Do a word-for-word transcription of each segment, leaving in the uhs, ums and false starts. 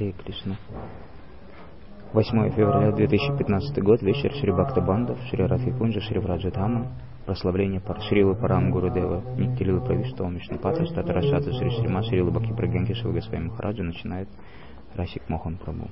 Харе Кришна. восьмое февраля две тысячи пятнадцатый год, вечер Шри Бхактабандав, Шри Радхи-кунджа, Шри Враджадхама, прославление Пар Шрилы Парам Гурудева, Ниттилы Правиштова Мишнапата, Штата Рашата, Шри Шрима, Шрилы Бхакти Прагьянкешева Госвами Махараджа начинает Расик Мохан Прабху.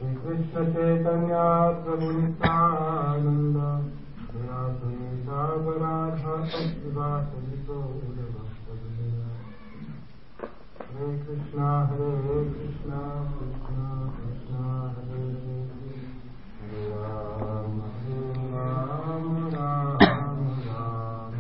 Hare Krishna, Hare Krishna, Krishna Krishna, Hare Hare, Ram Ram, Ram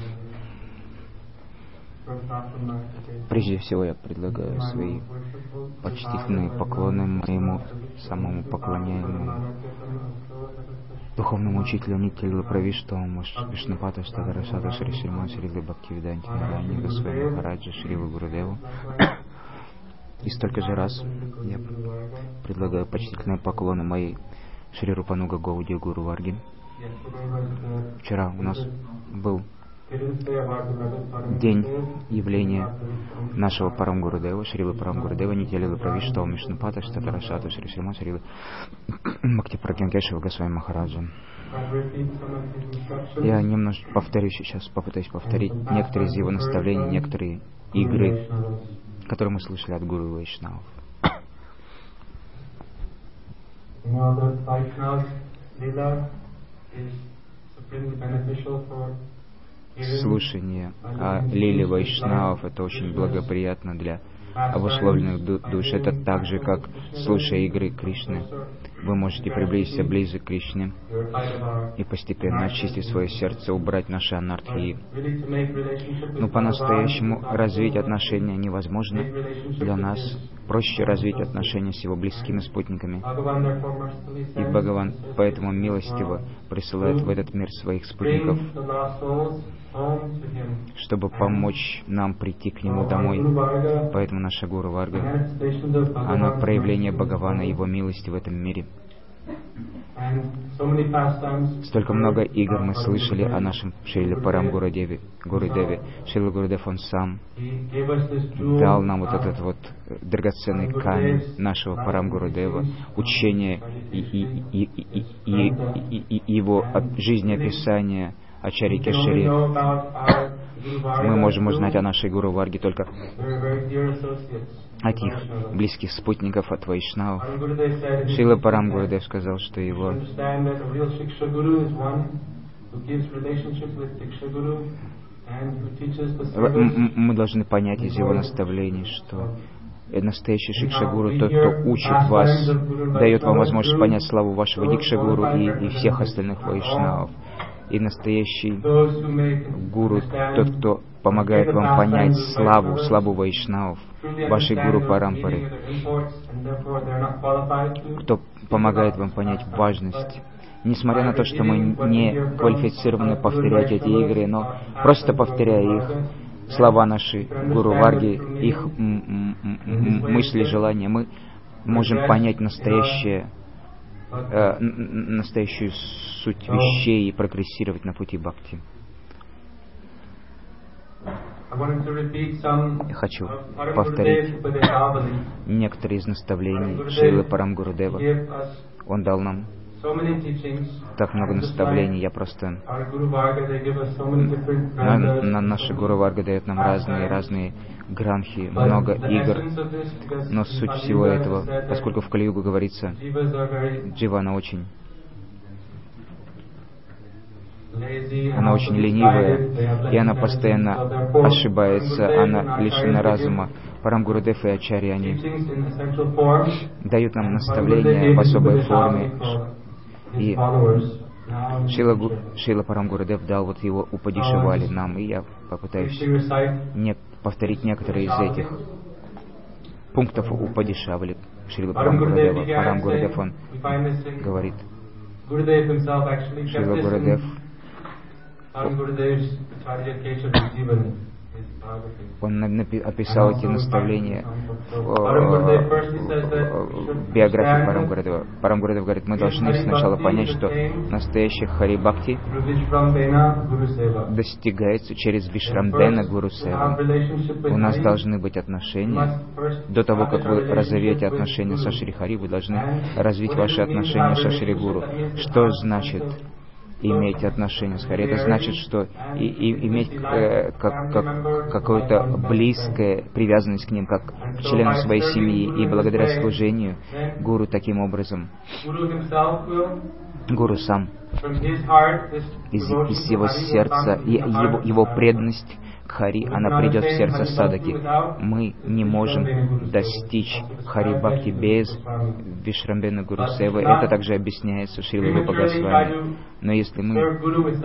Ram. Прежде всего я предлагаю свои почтительные поклоны моему самому поклоняемому духовному учителю Ниттилы Правиштову Вишнупата Штата Рашата Шри Шрима Шрилы Бхактивиданти Нараяни Госвами Махараджа Шрилы Гурудеву. И столько же раз я предлагаю почтительные поклоны моей Шри Рупануга Гауди Гуру Варги. Вчера у нас был день явления нашего Парам Гурудева, Шрилы Парам Гурудева, Ниттилы Правиштова Мишнупата Штата Рашата Шри Шрима Шрилы Бхакти Прагьянкешева Госвами Махараджа. Я немножко повторю сейчас, попытаюсь повторить некоторые из его наставлений, некоторые игры, которые мы слышали от Гуру Вайшнавов. Слушание о лиле Вайшнавов — это очень благоприятно для обусловленных душ. Это так же, как слушая игры Кришны. Вы можете приблизиться ближе к Кришне и постепенно очистить свое сердце, убрать наши анархии. Но по-настоящему развить отношения невозможно для нас. Проще развить отношения с его близкими спутниками. И Бхагаван поэтому милостиво присылает в этот мир своих спутников, чтобы помочь нам прийти к нему домой. Поэтому наша Гуру Варга, она проявление Бхагавана, его милости в этом мире. Столько много игр мы слышали о нашем Шриле Парам Гурудеве. Гурудеве. Шрила Гурудев, он сам дал нам вот этот вот драгоценный камень нашего Парам Гурудева, учение и, и, и, и, и, и, и его жизнеописание Ачарьи Кешари. Мы можем узнать о нашей Гуру Варге только от их близких спутников, от Вайшнавов. Шрила Парам Гурудев сказал, что его мы должны понять из его наставлений, что настоящий Шикшагуру — тот, кто учит вас, дает вам возможность понять славу вашего Дикшагуру и, и всех остальных Вайшнавов. И настоящий гуру — тот, кто помогает вам понять славу, славу Вайшнавов, вашей Гуру Парампары, кто помогает вам понять важность. Несмотря на то, что мы не квалифицированы повторять эти игры, но просто повторяя их, слова нашей Гуру Варги, их мысли, желания, мы можем понять настоящее, э, настоящую суть вещей и прогрессировать на пути бхакти. Я хочу повторить некоторые из наставлений Шрилы Парам Гурудева. Он дал нам так много наставлений. Я просто... На, на наша Гуру Варга дает нам разные, разные гранхи, много игр. Но суть всего этого, поскольку в Кали-югу говорится, джива, она очень... Она очень ленивая, и она постоянно ошибается, она лишена разума. Парам Гурудев и Ачарьи, они дают нам наставления в особой форме. И Шрила, Шрила Парам Гурудев дал вот его Упадишавали нам, и я попытаюсь не повторить некоторые из этих пунктов Упадишавали Шрила Парам Гурудева. Парам Гурудев, он говорит, Шрила Гурудев, Он напи- описал эти наставления в биографии Парам Гурудева. Парам Гурудев говорит, мы должны сначала понять, что настоящий Хари Бхакти достигается через Вишрамбена Гуру Сева. У нас должны быть отношения. До того, как вы разовьете отношения со Шри Хари, вы должны развить ваши отношения со Шри Гуру. Что значит иметь отношения с Хари? Это значит, что и, и, иметь э, как, как, какую-то близкую привязанность к ним, как к членам своей семьи, и благодаря служению Гуру таким образом. Гуру сам из, из его сердца, его, его преданность к Хари, она придет в сердце садаки. Мы не можем достичь Хари Бхакти без Вишрамбена Гуру Севы. Это также объясняется Шрилой Рупа Госвами. Но если мы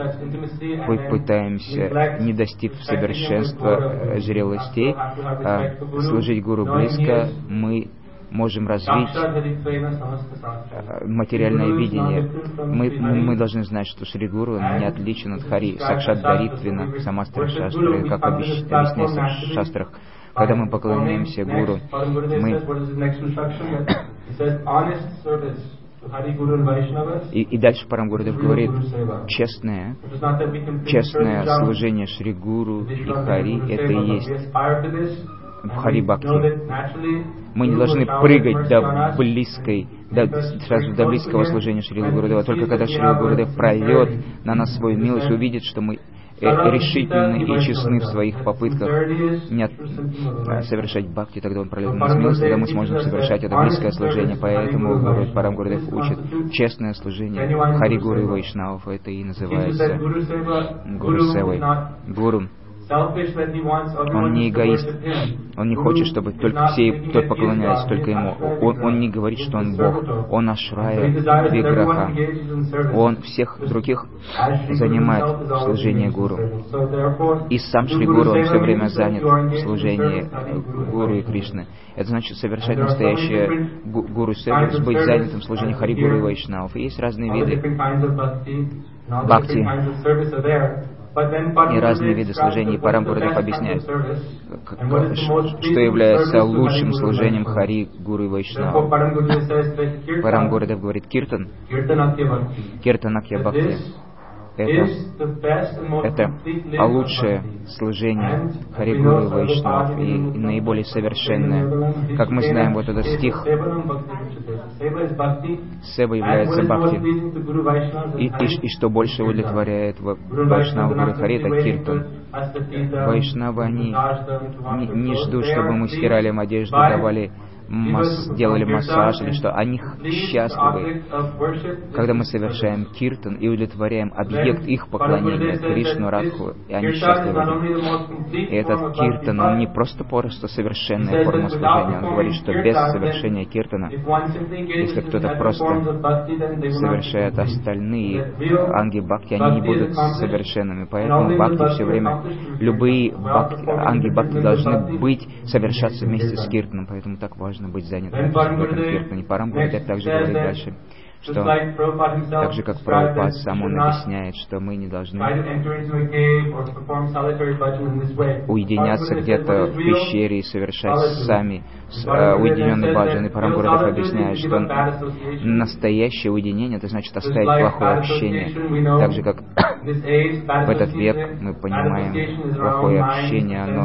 пытаемся, не достиг совершенства зрелостей, а служить Гуру близко, мы можем развить материальное видение. Мы, мы должны знать, что Шри Гуру не отличен от Хари. Сакшат Даритвина, Самастра Шастры, как объясняется в шастрах. Когда мы поклоняемся Гуру, мы... И, и дальше Парам Гурудев говорит, честное, честное служение Шри Гуру и Хари, это и есть в Хари Бхакти. Мы не должны прыгать до близкой, до, сразу до близкого служения Шрила Гурудева. Только когда Шрила Гурудев прольет на нас свою милость, увидит, что мы решительны и честны в своих попытках не от, а, совершать бхакти, тогда он прольет на нас милость, тогда мы сможем совершать это близкое служение. Поэтому Гуру, Парам Гурудев учит честное служение Хари Гуру и Вайшнавов. Это и называется Гуру Севой. Гуру. Он не эгоист. Он не хочет, чтобы только все, кто поклонялись только ему. Он, он не говорит, что он Бог. Он Ашрая Виграха. Он всех других занимает в служении Гуру. И сам Шри Гуру, он все время занят в служении Гуру и Кришны. Это значит совершать настоящее Гуру Севу, быть занятым в служении Хари Гуру и Вайшнавов. И есть разные виды бхакти и разные виды служений. Парам Гурудев объясняет, что является лучшим служением Хари, Гуру и Вайшнава. Парам Гурудев говорит, киртан, киртанакья бхакти. Это, это лучшее служение Хари Гуру и Вайшнав, и, и наиболее совершенное. Как мы знаем, вот этот стих, Сева является бхакти. И, и, и что больше удовлетворяет Вайшнава Гуру Хари, это киртан. Вайшнавы, они не, не ждут, чтобы мы стирали им одежду, давали Мас, делали массаж или что, они счастливы, когда мы совершаем киртан и удовлетворяем объект их поклонения, Кришну, Радху, и они счастливы. И этот киртан, он не просто просто совершенная форма служения, он говорит, что без совершения киртана, если кто-то просто совершает остальные анги бхакти, они не будут совершенными. Поэтому бхакти все время, любые бхакти, анги бхакти должны быть, совершаться вместе с киртаном, поэтому так важно быть занятым в этом киртане. Парам Гурудев также говорит дальше, что так же как Прабхупад сам он объясняет, что мы не должны уединяться где-то в пещере и совершать сами uh, уединенный баджан. И Парам Гурудев объясняет, что настоящее уединение, это значит оставить плохое общение. Так же как в этот век мы понимаем, плохое общение, оно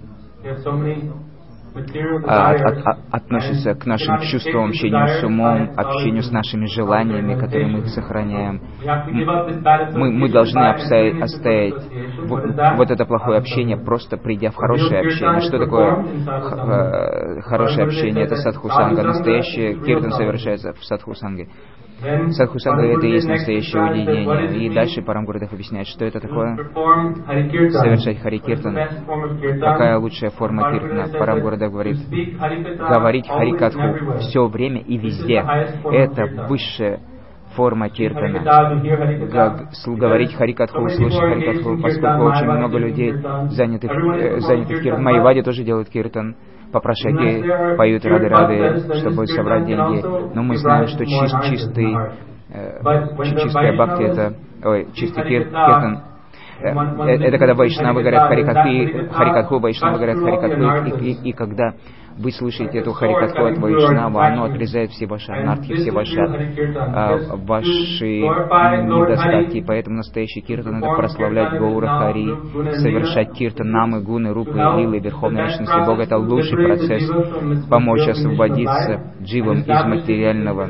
А, от, от, относится к нашим чувствам, общению с умом, общению с нашими желаниями, которые мы сохраняем. Мы, мы должны обстоять, оставить вот, вот это плохое общение, просто придя в хорошее общение. Что такое х, хорошее общение? Это садхусанга. Настоящее киртан совершается в садхусанге. Садхусанга — это и есть настоящее уединение. И дальше Парам Гурудев объясняет, что это такое совершать Хари Киртан. Какая лучшая форма киртана? Парам Гурудев говорит, говорить Хари Катху все время и везде. Это высшая форма киртана. Говорить Хари Катху, слушать Хари Катху, поскольку очень много людей заняты, э, заняты в киртан. Майявади тоже делают киртан. Попрошайки поют рады-рады, чтобы собрать деньги. Но мы знаем, что чист, чистый, э, чистая бхакти, это, ой, чистый кир, киртан, это когда вайшнавы говорят харикатху, харикатху, вайшнавы говорят харикатху, и, и, и когда вы слышите эту харикатху от вайшнава, оно отрезает все ваши анархи, все ваши, а, ваши недостатки. Поэтому настоящий киртан — это прославлять Гаура Хари, совершать киртан намы, гуны, рупы, лилы, верховной личности Бога. Это лучший процесс помочь освободиться дживам из материального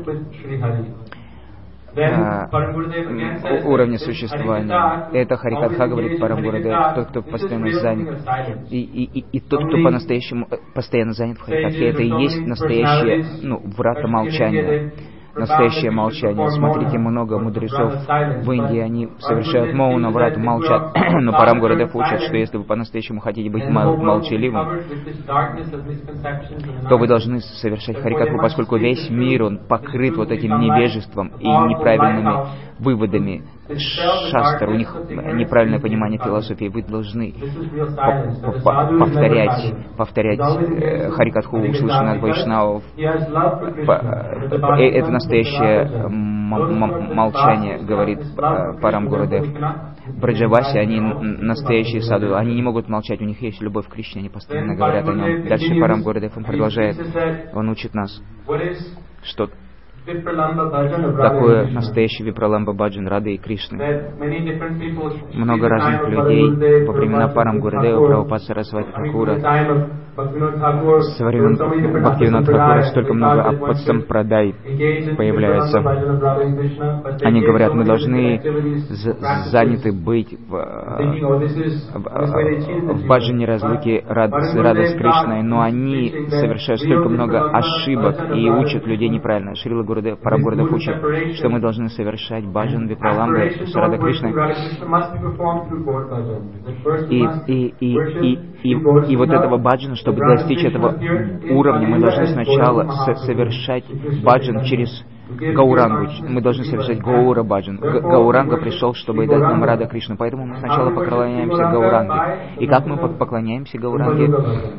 А, уровня существования. Это Харикатха, говорит Парам Гурудев, тот, кто постоянно занят. И, и, и, и тот, кто по-настоящему постоянно занят в Харикатхе, это и есть настоящее, ну, врата молчания. Настоящее молчание. Смотрите, много мудрецов в Индии, они совершают мауна, врату, молчат. Но Парам Гурудев учат, что если вы по-настоящему хотите быть мол- молчаливым, то вы должны совершать харикатху, поскольку весь мир, он покрыт вот этим невежеством и неправильными выводами шастр, у них неправильное понимание философии. Вы должны повторять, повторять э, харикатху, услышанное от вайшнавов. Это настоящее м- м- молчание, говорит э, Парам Гурудев. Браджаваси, они настоящие саду, они не могут молчать, у них есть любовь к Кришне, они постоянно говорят о нем. Дальше Парам Гурудев, он продолжает, он учит нас, что такое настоящий Випраламба Баджан Рады и Кришны. Много разных людей во времена Парам Гурудева, Прабхупад Сарасвати Thakura, со времен Бхактивинода Thakura столько много аппадсампрадай появляется. Они говорят, мы должны заняты быть в, в, в баджане разлуки Рады с Кришной, но они совершают столько много ошибок и учат людей неправильно. Шрила Гурудев, Парам Гурудев учит, что мы должны совершать баджан Випраламбы с Радой Кришной. И, и, и, и, и, и вот этого баджана, чтобы достичь этого уровня, мы должны сначала совершать баджан через Гаурангу. Мы должны совершать Гаура баджан. Гауранга пришел, чтобы дать нам Рада Кришну. Поэтому мы сначала поклоняемся Гауранге. И как мы поклоняемся Гауранге?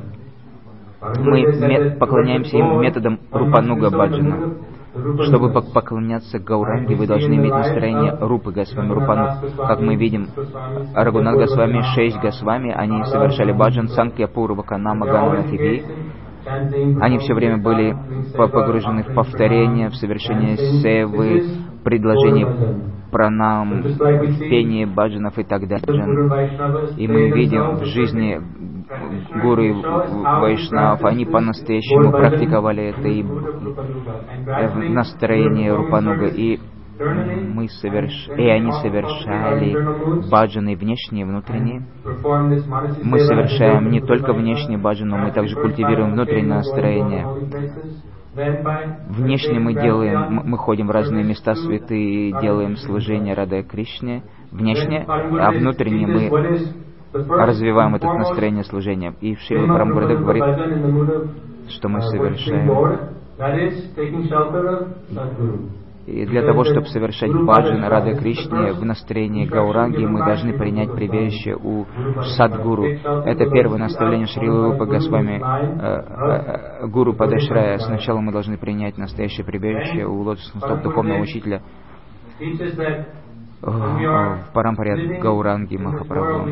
Мы поклоняемся им методом Рупануга баджана. Чтобы поклоняться Гауранге, вы должны иметь настроение Рупы Госвами, Рупану. Как мы видим, Рагунат Госвами, шесть Госвами, они совершали баджан Санкья Пурва Канама Ганна Тиви. Они все время были погружены в повторение, в совершение севы, предложение пранам, в пение баджанов и так далее. И мы видим в жизни гуру и вайшнав, они по-настоящему практиковали это и в настроении Рупануга, и мы соверш... и они совершали баджаны внешние и внутренние. Мы совершаем не только внешние баджаны, но мы также культивируем внутреннее настроение. Внешне мы делаем, мы ходим в разные места святые, делаем служение Раде Кришне, внешне, а внутренне мы развиваем это настроение служения. И Шрила Парам Гурудев говорит, что мы совершаем. И для того, чтобы совершать баджан Рады Кришне в настроении Гауранги, мы должны принять прибежище у Садгуру. Это первое наставление Шрилы Рупы Госвами, э, э, Гуру Падашрая. Сначала мы должны принять настоящее прибежище у лотосных стоп духовного учителя в Парампаре Гауранги Махапрабху.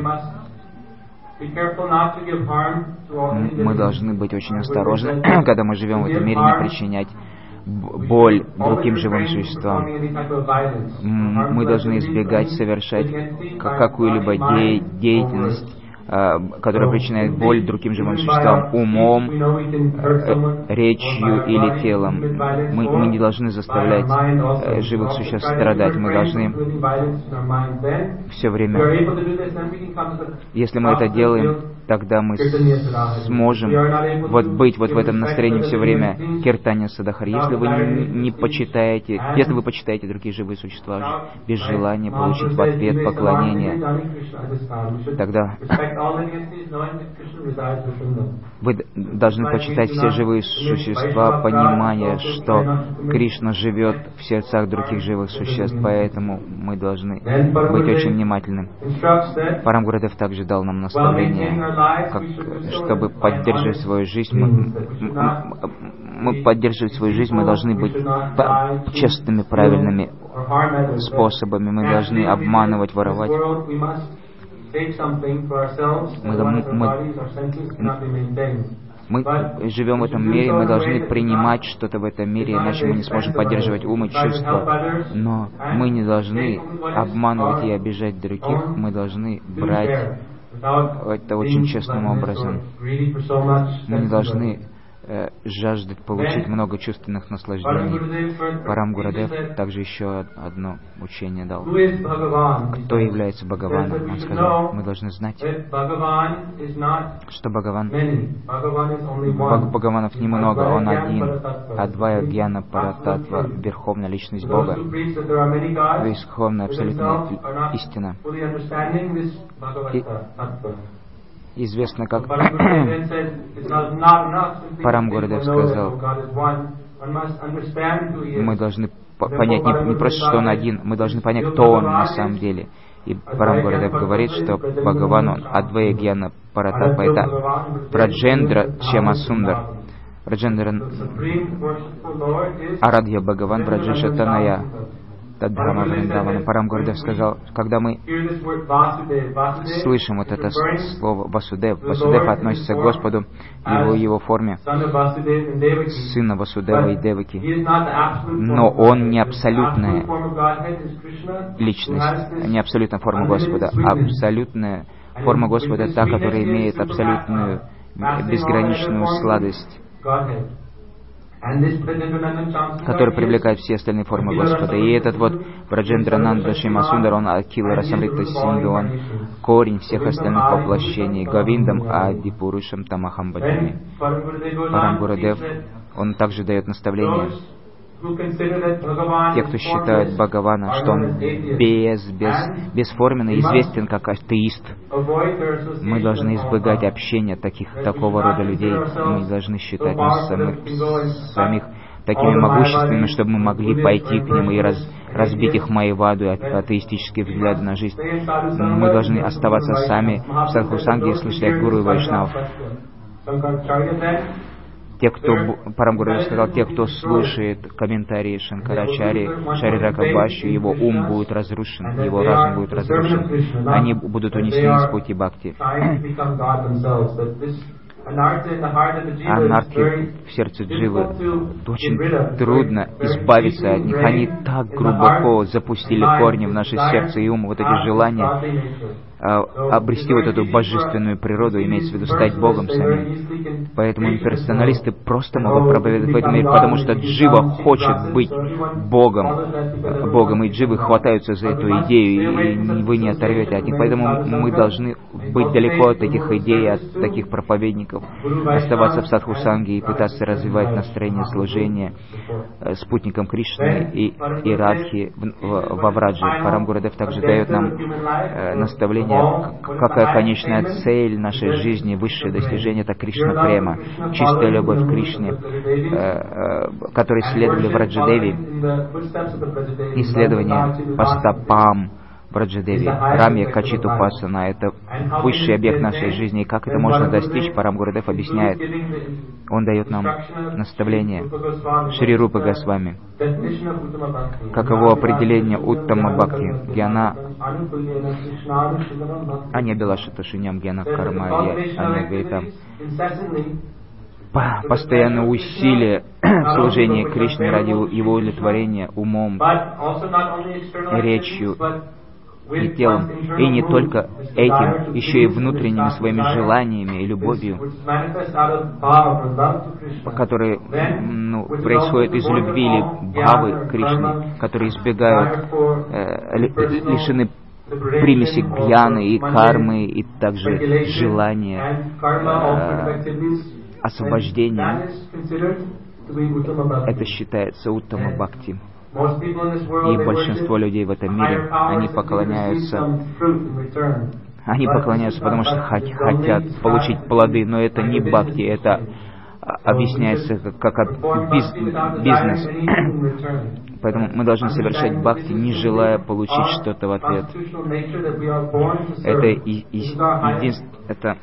Мы должны быть очень осторожны, когда мы живем в этом мире, не причинять боль другим живым существам. Мы должны избегать совершать какую-либо де- деятельность, которая причиняет боль другим живым существам умом, речью или телом. Мы, мы не должны заставлять живых существ страдать. Мы должны все время... Если мы это делаем, тогда мы сможем вот быть вот в этом настроении все время киртания садахари. Если вы не, не почитаете, если вы почитаете другие живые существа без желания получить в ответ поклонение, тогда вы должны почитать все живые существа, понимая, что Кришна живет в сердцах других живых существ, поэтому мы должны быть очень внимательны. Парам Гурудев также дал нам наставление, как, чтобы поддерживать свою жизнь, мы, мы поддерживать свою жизнь, мы должны быть честными, правильными, способами. Мы должны обманывать, воровать. Мы, мы, мы живем в этом мире, мы должны принимать что-то в этом мире, иначе мы не сможем поддерживать ум и чувства. Но мы не должны обманывать и обижать других, мы должны брать это очень честным образом. Мы не должны э, жаждать получить много чувственных наслаждений. Парам Гурудев также еще одно учение дал. Кто является Бхагаваном? Он сказал, мы должны знать, что Бхагаван, Баг, Бхагаванов немного, он один, Адвая Гьяна Парататва, Верховная Личность Бога, Верховная Абсолютная истина. И известно, как Парам Гурудев сказал, мы должны понять не, не просто, что он один, мы должны понять, кто он на самом деле. И Парам Гурудев говорит, что Бхагаван, он Адвая Гьяна Парататва, это Праджендра Чамасундар. Праджендра Арадья Бхагаван Браджеша Таная. Тадхрама Вриндавана. Парам Гурудев сказал, когда мы слышим вот это слово Васудев, Васудев относится к Господу в его, его форме, сына Васудева и Деваки. Но он не абсолютная личность, не абсолютная форма Господа. Абсолютная форма Господа та, которая имеет абсолютную безграничную сладость, который привлекает все остальные формы Господа. И этот вот Браджендрананда Шимасундар, он Акила Расамрита Синдху, он корень всех остальных воплощений. Говиндам Адипурушам Тамахам Баджами. Парам Гурудев, он также дает наставление. Те, кто считает Бхагавана, что он без, без, бесформенный, известен как атеист, мы должны избегать общения таких, такого рода людей. Мы не должны считать нас самих, самих такими могущественными, чтобы мы могли пойти к ним и раз, разбить их майваду, атеистические взгляды на жизнь. Мы должны оставаться сами в Садхусанге и слышать Гуру и Вайшнав. Те, кто, Парам Гурудев сказал, те, кто слушает комментарии Шанкарачари, Шарирака Бхашью, его ум будет разрушен, его разум будет разрушен, они будут унесены с пути бхакти. Анархи в сердце дживы, очень трудно избавиться от них. Они так глубоко запустили корни в наше сердце и ум, вот эти желания обрести вот эту божественную природу, имеется в виду стать Богом самим. Поэтому имперсоналисты просто могут проповедовать в этом мире, потому что джива хочет быть Богом, Богом, и дживы хватаются за эту идею, и вы не оторвете от них. Поэтому мы должны быть далеко от этих идей, от таких проповедников, оставаться в садхусанге и пытаться развивать настроение служения спутникам Кришны и, и Радхи во Враджи. Парам Гурудев также дает нам э, наставление, какая конечная цель нашей жизни, высшее достижение — это Кришна Према, чистая любовь к Кришне, э, э, которые следовали Враджадеви, исследование по стопам Враджадеви, Рамья Качиту Пасана — это высший объект нашей жизни. И как это можно достичь, Парам Гурудев объясняет. Он дает нам наставление. Шри Рупа Госвами. Каково определение Уттама Бхакти? Гьяна Аньябилаша Ташиням Гьяна Карма Аньягайтам. Постоянное усилие в служении Кришне ради его удовлетворения умом, речью и телом, и не только этим, еще и внутренними своими желаниями и любовью, которые ну, происходят из любви или бхавы Кришны, которые избегают, э, лишены примеси гьяны и кармы, и также желания, э, освобождения. Это считается уттама бхакти. И большинство людей в этом мире, они поклоняются, они поклоняются, потому что хотят получить плоды, но это не бхакти, это объясняется как, как бизнес. Поэтому мы должны совершать бхакти, не желая получить что-то в ответ. Это, и, и, един, это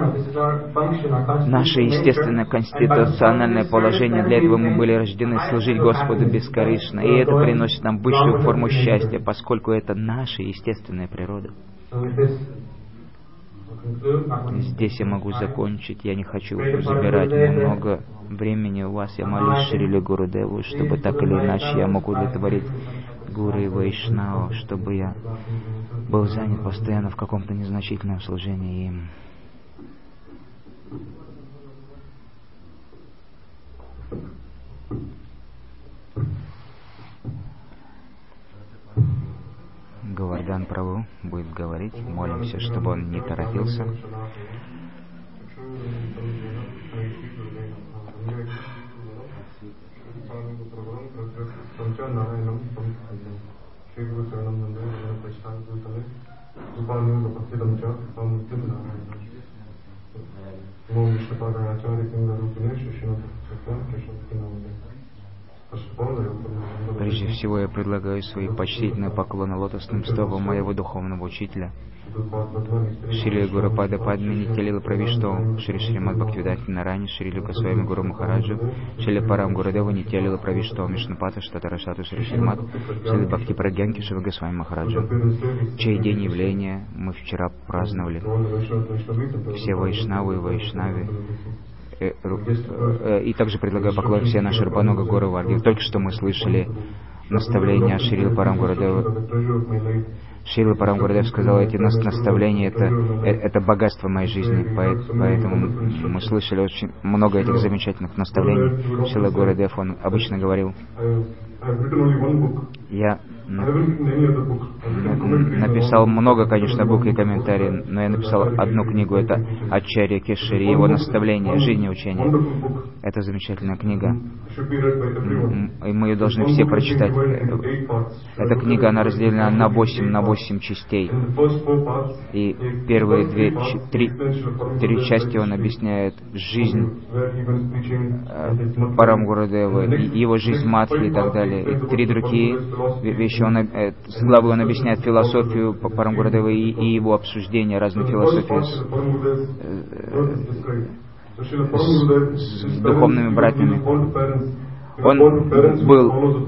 наше естественное конституциональное положение. Для этого мы были рождены служить Господу бескорыстно. И это приносит нам высшую форму счастья, поскольку это наша естественная природа. Здесь я могу закончить. Я не хочу забирать много времени у вас. Я молюсь Шриле Гурудеву, чтобы так или иначе я мог удовлетворить Гуру и Вайшнаву, чтобы я был занят постоянно в каком-то незначительном служении им. Говардан Прабху будет говорить. Молимся, чтобы он не торопился. Прежде всего я предлагаю свои почтительные поклоны лотосным стопам моего духовного учителя Шрили Гурупада Падми Нитялила Правиштоу, Шри Шримад Бхактивиданта Нарани, Шрили Госвами Гуру Махараджу, Шрили Парам Гурудева Нитялила Правиштоу, Мишнапата Штатарашату Шри Шримад, Шрили Бхакти Прагьянки Шри Госвами Махараджу, чей день явления мы вчера праздновали. Все вайшнавы и вайшнави. И также предлагаю поклонить все наши Рупанога Гору Варги. Только что мы слышали наставления Шрилы Парам Гурудева. Шрила Парам Гурудев сказал, эти наставления это, это богатство моей жизни. Поэтому мы слышали очень много этих замечательных наставлений. Шрила Гурудев, он обычно говорил, я написал много, конечно, букв и комментариев, но я написал одну книгу, это Ачарья Кешари, его наставления, жизнеучения. Это замечательная книга, и мы ее должны все прочитать. Эта книга, она разделена на восемь, на восемь частей. И первые две, три, три части он объясняет жизнь Парам Гурудева, его жизнь Мадхи и так далее. И три другие вещи, он, с главы он объясняет философию Парам Гурудева и, и его обсуждение разных философий с, с, с духовными братьями. Он был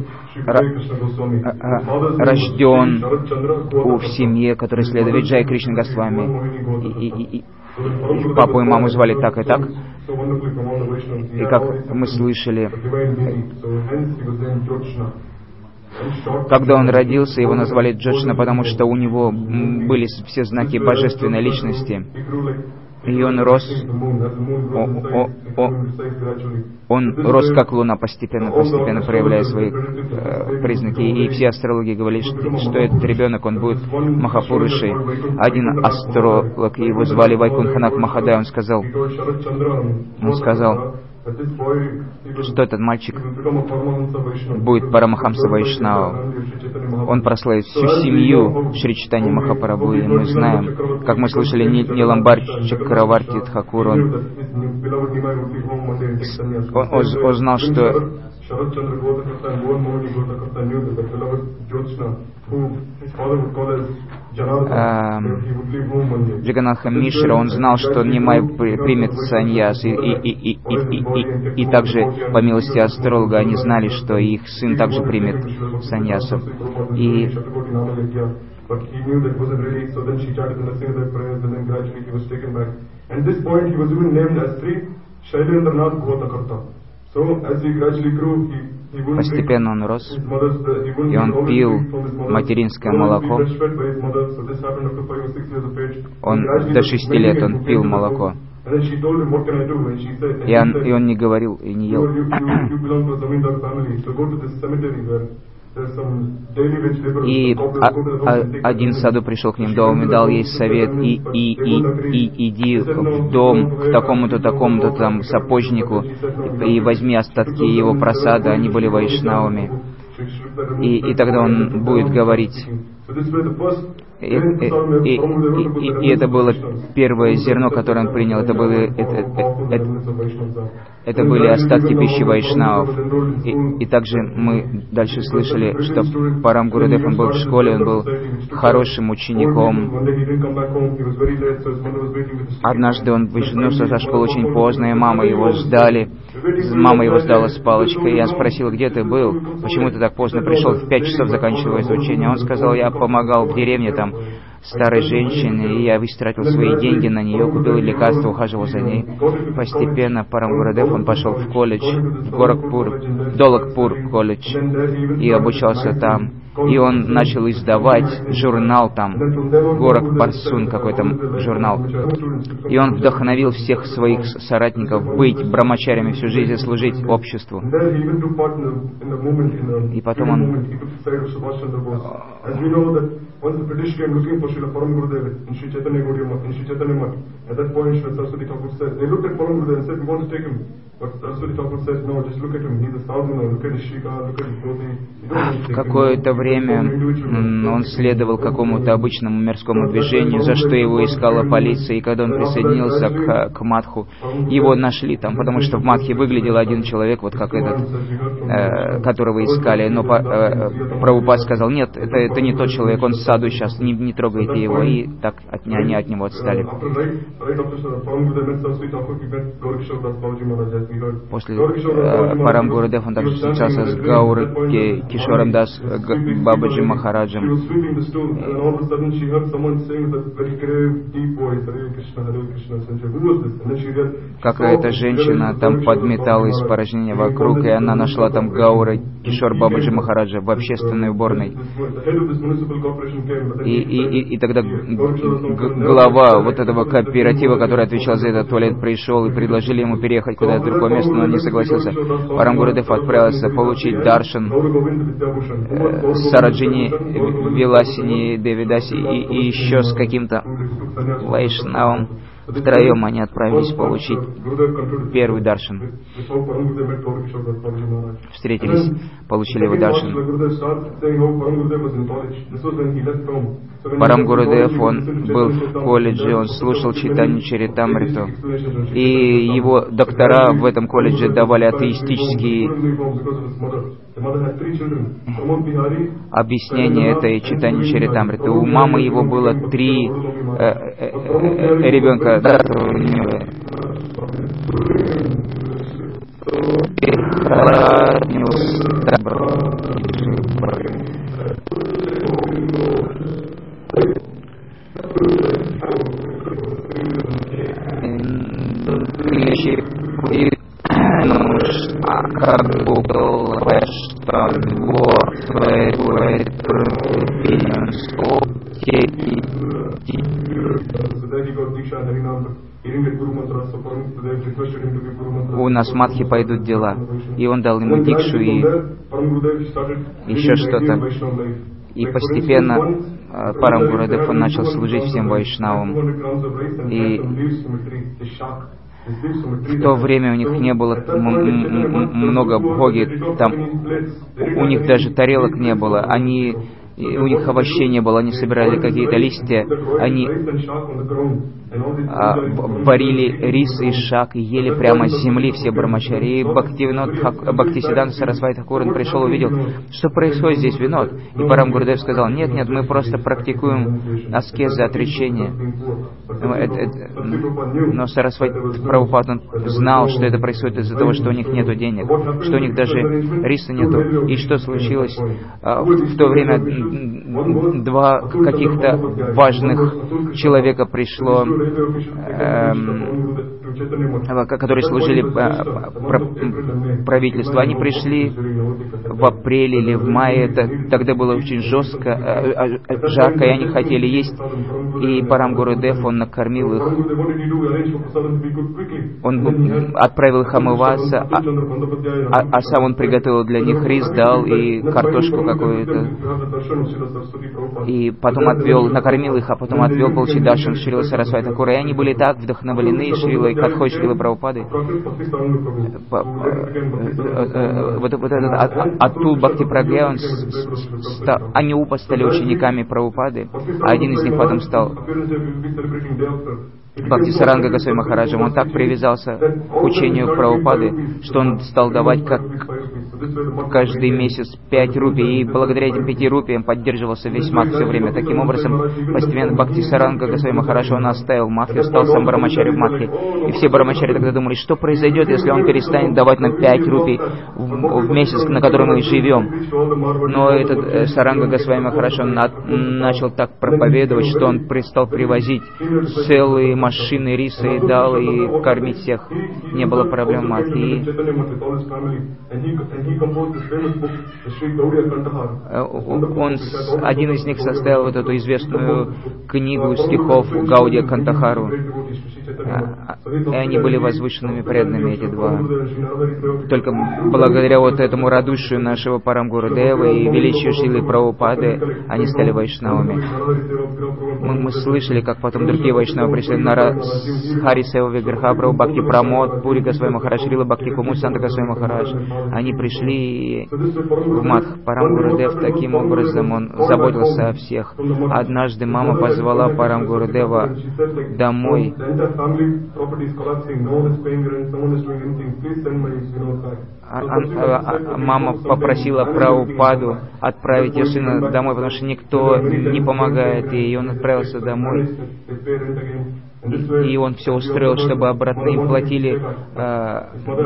рожден в семье, которая следует Джай Кришна Госвами. И, и, и, и папу и маму звали так и так. И как мы слышали, когда он родился, его назвали Джошна, потому что у него были все знаки божественной личности. И он рос, о, о, о, он рос как луна, постепенно, постепенно проявляя свои э, признаки. И все астрологи говорили, что, что этот ребенок, он будет Махапурушей. Один астролог, его звали Вайкунханат Махадай, он сказал, он сказал, что этот мальчик будет Парамахамса Вайшнава. Он прославит всю семью Шри Чайтанья Махапрабху. И мы знаем, как мы слышали, Ниламбар Чакраварти Тхакур, он, он, он, он знал, что Джаганатха Мишра, он знал, что Нимай примет саньяс, и, и, и, и, и, и, и также, по милости астролога, они знали, что их сын также примет саньясу. И постепенно он рос, и он пил материнское молоко. Он до шести лет он пил молоко. И он, и он не говорил и не ел. И а, а, один саду пришел к ним в дом и дал ей совет, и, и, и, и иди в дом к такому-то, такому-то там сапожнику, и возьми остатки его просада, они были вайшнавами. И, и тогда он будет говорить И, и, и, и, и это было первое зерно, которое он принял. Это были, это, это, это были остатки пищи вайшнавов. И, и также мы дальше слышали, что Парам Гурудев, он был в школе, он был хорошим учеником. Однажды он вернулся со школы очень поздно, и мама его ждали. Мама его ждала с палочкой, и я спросил, где ты был? Почему ты так поздно пришел? В пять часов заканчивал изучение. Он сказал, я помогал в деревне там старой женщине, и я истратил свои деньги на нее, купил лекарства, ухаживал за ней. Постепенно Парам Гурудев, он пошел в колледж, в Горакхпур, Долакпур колледж, и обучался там. И он начал издавать журнал там, Горак Парсун какой-то журнал. И он вдохновил всех своих соратников быть брамачарями всю жизнь, служить обществу. И потом он... Какое-то время он следовал какому-то обычному мирскому движению, за что его искала полиция, и когда он присоединился к, к Мадху, его нашли там, потому что в Мадхе выглядел один человек, вот как этот, э, которого искали, но э, Прабхупад сказал, нет, это, это не тот человек, он в саду сейчас, не, не трогайте его, и так от, они от него отстали. После э, Парам Гурудев, он также встречался с Гаурой Кишором Дас Бабаджи Махараджем. Какая-то женщина там подметала испражнения вокруг, и она нашла там Гаура Кишор Бабаджи Махараджа в общественной уборной. И, и, и, и тогда глава вот этого кооператива, который отвечал за этот туалет, пришел и предложили ему переехать куда-то в другое место, но он не согласился. Парам Гурудев отправился получить даршан э, Сараджини Виласини Девидаси и, и еще с каким-то вайшнавом. Втроем они отправились получить первый даршан. Встретились, получили его даршан. Парам Гурудев, он был в колледже, он слушал Чайтанью Чаритамриту. И его доктора в этом колледже давали атеистические объяснения этой Чайтаньи Чаритамриты. У мамы его было три э, э, э, ребенка. Да, у нас в Мадхе пойдут дела. И он дал ему дикшу и еще что-то. И постепенно Парам Гурудев, он начал служить всем вайшнавам. И в то время у них не было много бхоги, там у них даже тарелок не было, они, у них овощей не было, они собирали какие-то листья, они а, варили рис и шак и ели прямо с земли все брамачари. И Бхактисиданта Сарасвати Тхакур пришел, увидел, что происходит здесь, Винод. И Парам Гурудев сказал, нет, нет, мы просто практикуем аскезы, отречения. Но Сарасвати Прабхупад знал, что это происходит из-за того, что у них нет денег, что у них даже риса нету. И что случилось? В то время два каких-то важных человека пришло, эм, которые служили правительству. Они пришли в апреле или в мае, это, тогда было очень жестко, жарко, и они хотели есть. И Парам Гурудев, он накормил их, он отправил их омываться, а, а, а сам он приготовил для них рис, дал и картошку какую-то. И потом отвел, накормил их, а потом отвел получить даршан Шрила Сарасвати Тхакура. И они были так вдохновлены Шрилой Хатхой Шрилы Прабхупады, вот, вот этот Атул Бхакти Прагья, он стал, они оба стали учениками Прабхупады, а один из них потом стал Бхактисаранга Госвами Махараджем. Он так привязался к учению Прабхупады, что он стал давать как каждый месяц пять рупий, и благодаря этим пяти рупиям поддерживался весь мат все время. Таким образом, постепенно Бхактисаранга Госвами Махарадж, он оставил Мадхи, стал сам Брамачари в Мадхи. И все Брамачари тогда думали, что произойдет, если он перестанет давать нам пять рупий в, в месяц, на который мы живем. Но этот э, Саранга Госвами Махарадж, он на, начал так проповедовать, что он стал привозить целые машины риса и дал, и кормить всех. Не было проблем Мадхи. И он, один из них составил вот эту известную книгу стихов Гаудия Кантахару. И они были возвышенными преданными, эти два. Только благодаря вот этому радушию нашего Парамгурудева и величию Шрилы Прабхупады они стали вайшнавами. Мы, мы слышали, как потом другие вайшнавы пришли на Хари Сева Виграха Прабху, Бхакти Прамод, Пури Госвами Махарадж, Шрила Бхакти Кумуд Санта Госвами Махарадж. Они пришли в Мадх. Парамгурудев таким образом он заботился о всех. Однажды мама позвала Парамгурудева домой. А, а, а, мама попросила Прабхупаду отправить ее сына домой, потому что никто не помогает ей, и он отправился домой. И, и он все устроил, чтобы обратно им платили э,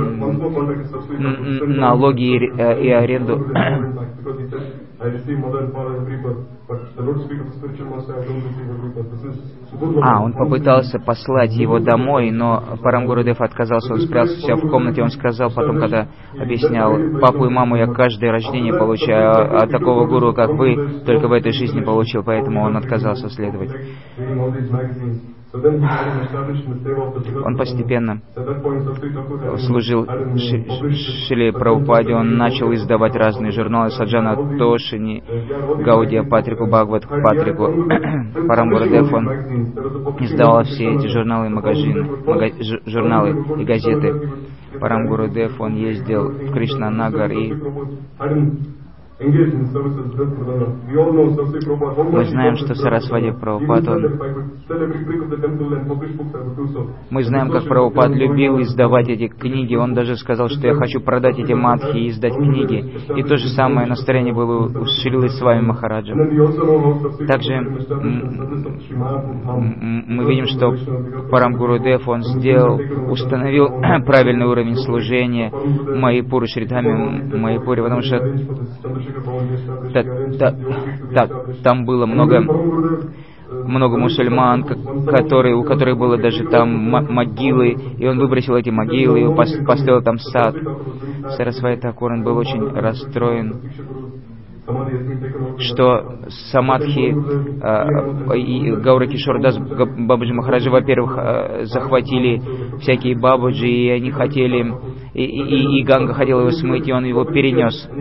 налоги и, э, и аренду. А, он попытался послать его домой, но Парамгурудев отказался, он спрятался себя в комнате. Он сказал потом, когда объяснял: папу и маму я каждое рождение получаю, а такого гуру, как вы, только в этой жизни получил, поэтому он отказался следовать. Он постепенно служил Шриле Прабхупаде, он начал издавать разные журналы Саджана Тошини, Гаудия Патрику, Бхагават Патрику. Парамгурудев, он издавал все эти журналы и магазины, мага, журналы и газеты. Парамгурудев, он ездил в Кришна-Нагар и мы знаем, что Сарасвати Прабхупад, он... мы знаем, как Прабхупад любил издавать эти книги. Он даже сказал, что я хочу продать эти мадхи и издать книги. И то же самое настроение было у Шрилы Свами Махараджа. Также мы видим, что Парамгурудев, он сделал, установил правильный уровень служения Майяпуру, Шридхаме Майяпуре, потому что Да, да, да, там было много, много мусульман, которые, у которых было даже там могилы, и он выбросил эти могилы и построил там сад. Сарасвати Такур, он был очень расстроен, что самадхи э, и Гаура Кишордас Бабаджи Махараджи, во-первых, э, захватили всякие бабаджи, и они хотели, и, и, и Ганга хотела его смыть, и он его перенес.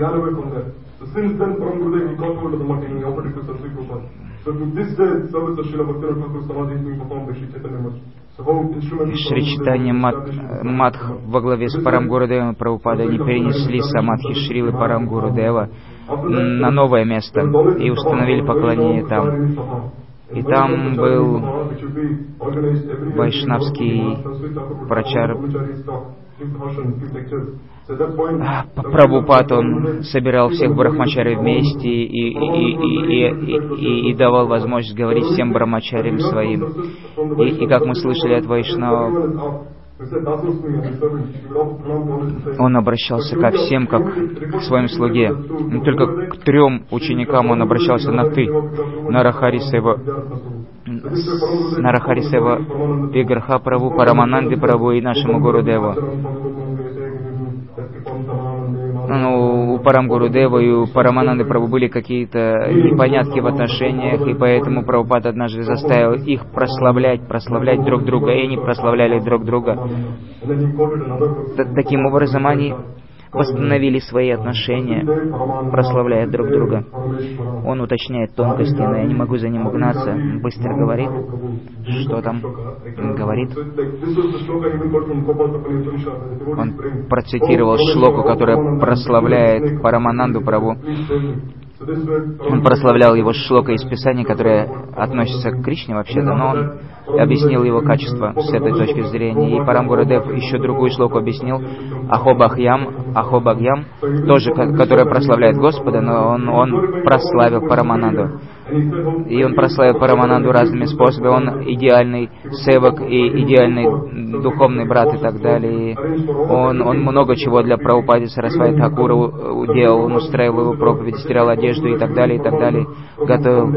Шри Чайтанья Мадх во главе с Парамгурудевом и Прабхупадой, они перенесли самадхи Шрилы Парамгурудева на новое место и установили поклонение там. И там был вайшнавский прачар Прабхупад, он собирал всех брахмачарей вместе и, и, и, и, и, и давал возможность говорить всем брахмачарям своим. И, и как мы слышали от вайшнавов, он обращался ко всем, как к своим слуге. Но только к трем ученикам он обращался на «ты». Нарахарисева, Нарахарисева Виграха Прабху, Парамананды Прабху и нашему Гурудеву. Ну, у Парамгурудева и у Парамананды Прабху были какие-то непонятки в отношениях, и поэтому Прабхупад однажды заставил их прославлять, прославлять друг друга, и они прославляли друг друга. Таким образом, они восстановили свои отношения, прославляя друг друга. Он уточняет тонкости, но я не могу за ним угнаться. Он быстро говорит, что там говорит. Он процитировал шлоку, которая прославляет Парамананду Прабху. Он прославлял его шлокой из Писания, которая относится к Кришне вообще-то, но он объяснил его качество с этой точки зрения. И Парам Гурудев еще другую шлоку объяснил, Ахобахьям, Ахобахьям, тоже, которая прославляет Господа, но он, он прославил Парамананду. И он прославил Парамананду разными способами. Он идеальный севак и идеальный духовный брат и так далее. И он, он много чего для Прабхупады Сарасвати Thakura делал. Он устраивал его проповедь, стирал одежду и так далее, и так далее. Готовил.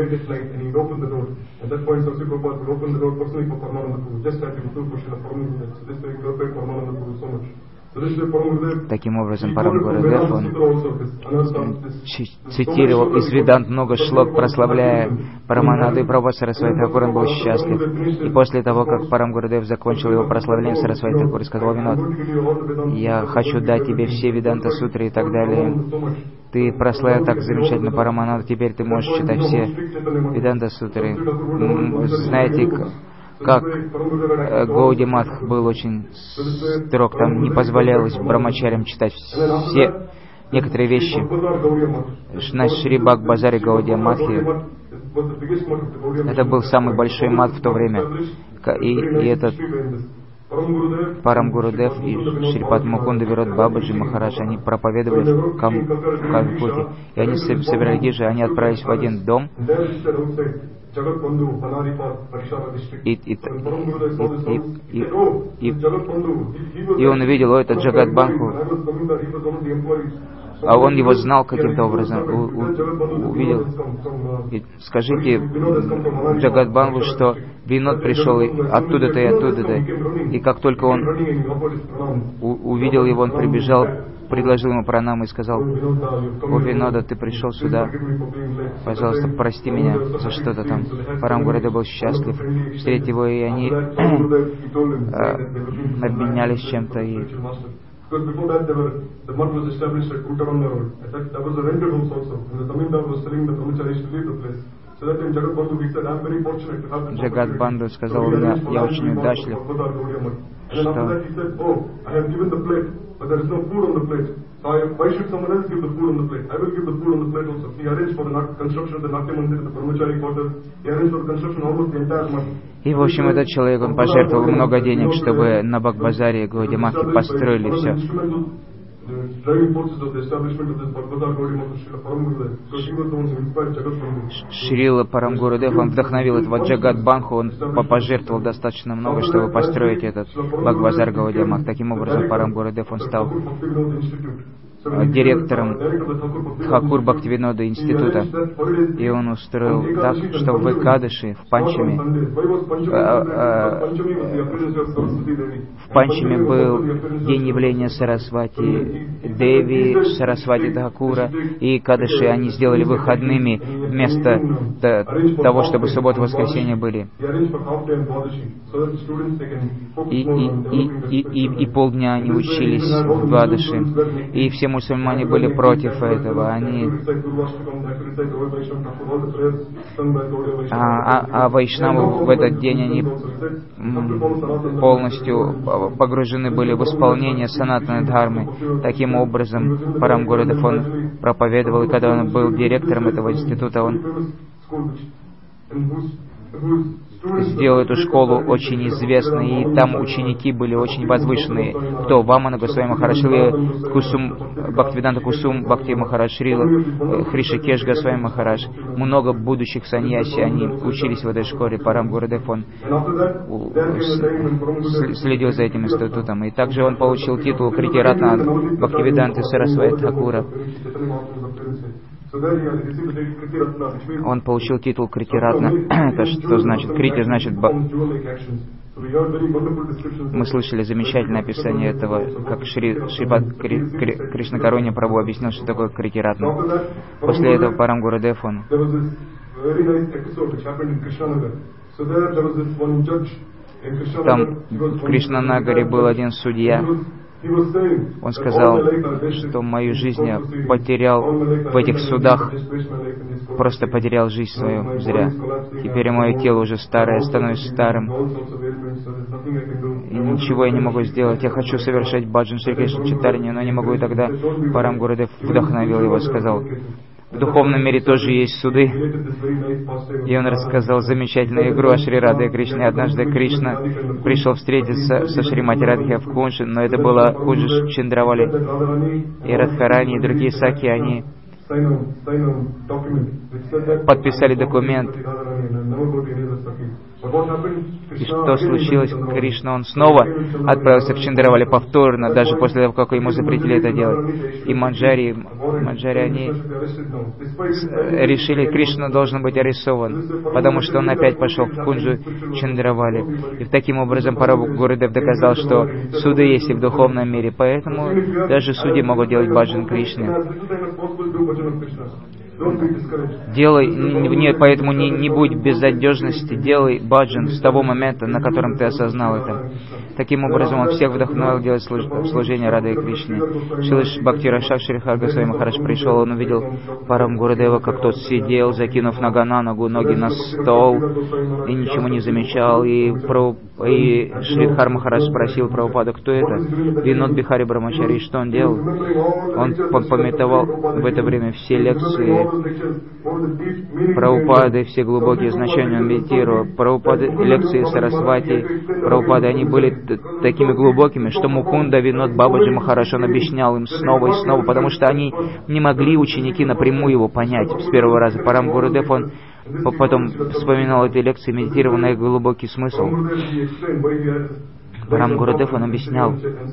Таким образом, Парам Гурудев, он цитировал из Ведант много шлок, прославляя Парамананду и Прабхупаду Сарасвати Thakura, он был счастлив. И после того, как Парам Гурудев закончил его прославление, Сарасвати Thakura сказал: Винод, я хочу дать тебе все Веданта сутры и так далее. Ты прославил так замечательно Парамананду, теперь ты можешь читать все Веданта сутры. Знаете, как Гауди Матх был очень строг, там не позволялось брамачарям читать все некоторые вещи. На Шри Бхак Базаре Гауди Матхи, это был самый большой мат в то время. И, и этот Парам Гурудев и Шрипад Мукунда Вирод Бабаджи Махарадж, они проповедовали в Калькутте. И они собирали гиджи, они отправились в один дом. И, и, и, и, и, и он увидел, о, это Джагат Банху, а он его знал каким-то образом, у, у, увидел. И скажите Джагат Банху, что Винод пришел оттуда-то и оттуда-то. И как только он у, увидел его, он прибежал, предложил ему пранаму и сказал: о, Винода, ты пришел сюда, пожалуйста, прости меня за что-то там. Парам Гурудев был счастлив встретить его, и они обменялись чем-то. И Джагат Банду сказал: у меня, я очень удачлив, что и, в общем, этот человек, он пожертвовал много денег, чтобы на Бхак-базаре Гауди Матхи построили все. Шрила Парам Гурудев, он вдохновил этого Джагат Банху, он пожертвовал достаточно много, чтобы построить этот Бхак-базар Гауди Матхи. Таким образом, Парам Гурудев, он стал директором Хакур Бхактивинода института, и он устроил так, что в Экадаши, в Панчами, в Панчами был день явления Сарасвати Деви, Сарасвати Thakura, и Экадаши они сделали выходными вместо того, чтобы суббота и воскресенье были. И, и, и, и, и, и полдня они учились в Двадаши, и все мусульмане были против этого. Они... А, а, а вайшнавы в этот день они полностью погружены были в исполнение санатной дхармы. Таким образом, Парам Гурудев, он проповедовал, и когда он был директором этого института, он сделал эту школу очень известной, и там ученики были очень возвышенные. Кто? Вамана Госвами Махарадж, Кусум, Бхактивиданта Кусум, Бхакти Махарадж, Шрила, Хришикеш Госвами Махарадж. Много будущих саньяси, они учились в этой школе. Парам Гурудев, он следил за этим институтом. И также он получил титул Критиратна от Бхактивиданты Сарасвати Thakura. Он получил титул Критиратна. Это что значит? Крити значит... Мы слышали замечательное описание этого, как Шри, Шрипад Кри, Кри, Кришна Каруня Прабху объяснил, что такое Критиратна. После этого Парам Гурудев, он... Там в Кришнанагаре был один судья, Он сказал, что мою жизнь я потерял в этих судах, просто потерял жизнь свою зря. Теперь мое тело уже старое, становится старым, и ничего я не могу сделать. Я хочу совершать баджан Шри Кришна Чайтанья, но не могу. И тогда Парам Гурудев вдохновил его, сказал: в духовном мире тоже есть суды. И он рассказал замечательную игру о Шри Раде и Кришне. Однажды Кришна пришел встретиться со Шримати Радхи в Кунже, но это было Кунджи Чандравали. И Радхарани, и другие саки, они подписали документ. И что случилось? Кришна, он снова отправился к Чандравали повторно, даже после того, как ему запретили это делать. И Манджари, Манджари, они решили, Кришна должен быть арестован, потому что он опять пошел в Кунджу Чандравали. И таким образом Парам Гурудев доказал, что суды есть и в духовном мире, поэтому даже судьи могут делать баджан Кришны. Делай, не, поэтому не, не будь безнадежности, делай баджан с того момента, на котором ты осознал это. Таким образом, он всех вдохновил делать служ, служение Радhe Кришне. Шилаш Бхакти Рашак Шри Хар Госвами Махарадж пришел, он увидел Парам Гурудева, как тот сидел, закинув нога на ногу, ноги на стол, и ничего не замечал. И, про, и Шри Хар Махарадж спросил Прабхупаду, кто это? Винод Бихари Брамачари, что он делал? Он пометовал в это время все лекции Прабхупады, все глубокие значения он медитировал. Прабхупады, лекции Сарасвати, Прабхупады, они были такими глубокими, что Мукунда Винод Бабаджи Махарадж, он объяснял им снова и снова, потому что они не могли, ученики, напрямую его понять с первого раза. Парам Гурудев, он потом вспоминал эти лекции, медитировал на их глубокий смысл. Парам Гурудев, он объяснял,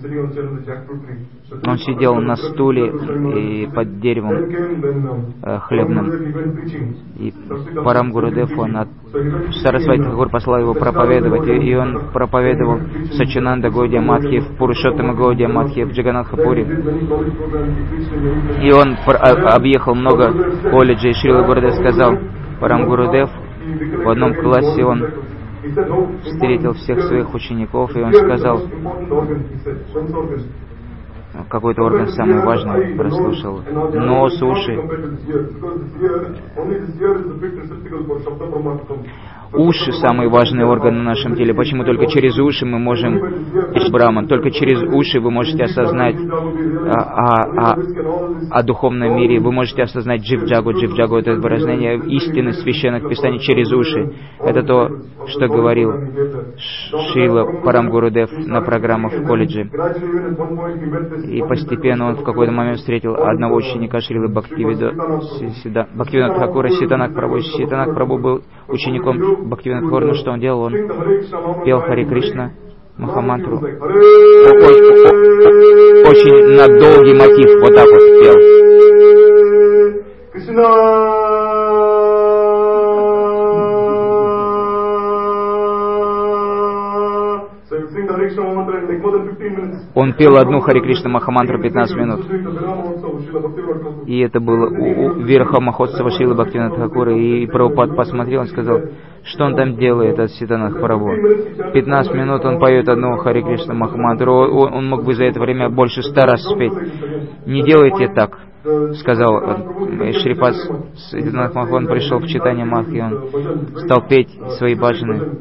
он сидел на стуле и под деревом э, хлебным, и Парам Гурудев, он от Сарасвати Тхакур послал его проповедовать, и он проповедовал Сачинанда Гаудия Мадхи, в Пурушоттама Гаудия Мадхи, в Джаганатхапуре. И он объехал много колледжей. Шрила Гурудев сказал, Парам Гурудев, в одном классе он встретил всех своих учеников, и он сказал, какой-то орган самый важный прослушал. Нос, уши. Уши — самый важный орган на нашем теле. Почему только через уши мы можем... Браман, только через уши вы можете осознать о, о, о, о духовном мире. Вы можете осознать джив-джагу. Джив-джагу — это выражение истины священных писаний через уши. Это то, что говорил Шрила Парам Гурудев на программах в колледже. И постепенно он в какой-то момент встретил одного ученика Шрилы Бхактивинода Тхакура, Ситанак Прабху. Ситанак Прабху был учеником Бхактивинода Тхакура. Что он делал? Он пел Хари Кришна Махамантру. Очень на долгий мотив, вот так вот пел. Он пел одну Хари Кришна Махамантру пятнадцать минут. И это было у, у верха Махотсава Шрилы Бхактивинода Тхакура. И Прабхупад посмотрел и сказал, что он там делает, от Ситанах Прабху. пятнадцать минут он поет одну Хари Кришна Махамантру. Он, он мог бы за это время больше ста раз спеть. Не делайте так, сказал Шрипад Ситанах Маху. Он пришел в читание Мадхи, он стал петь свои баджаны.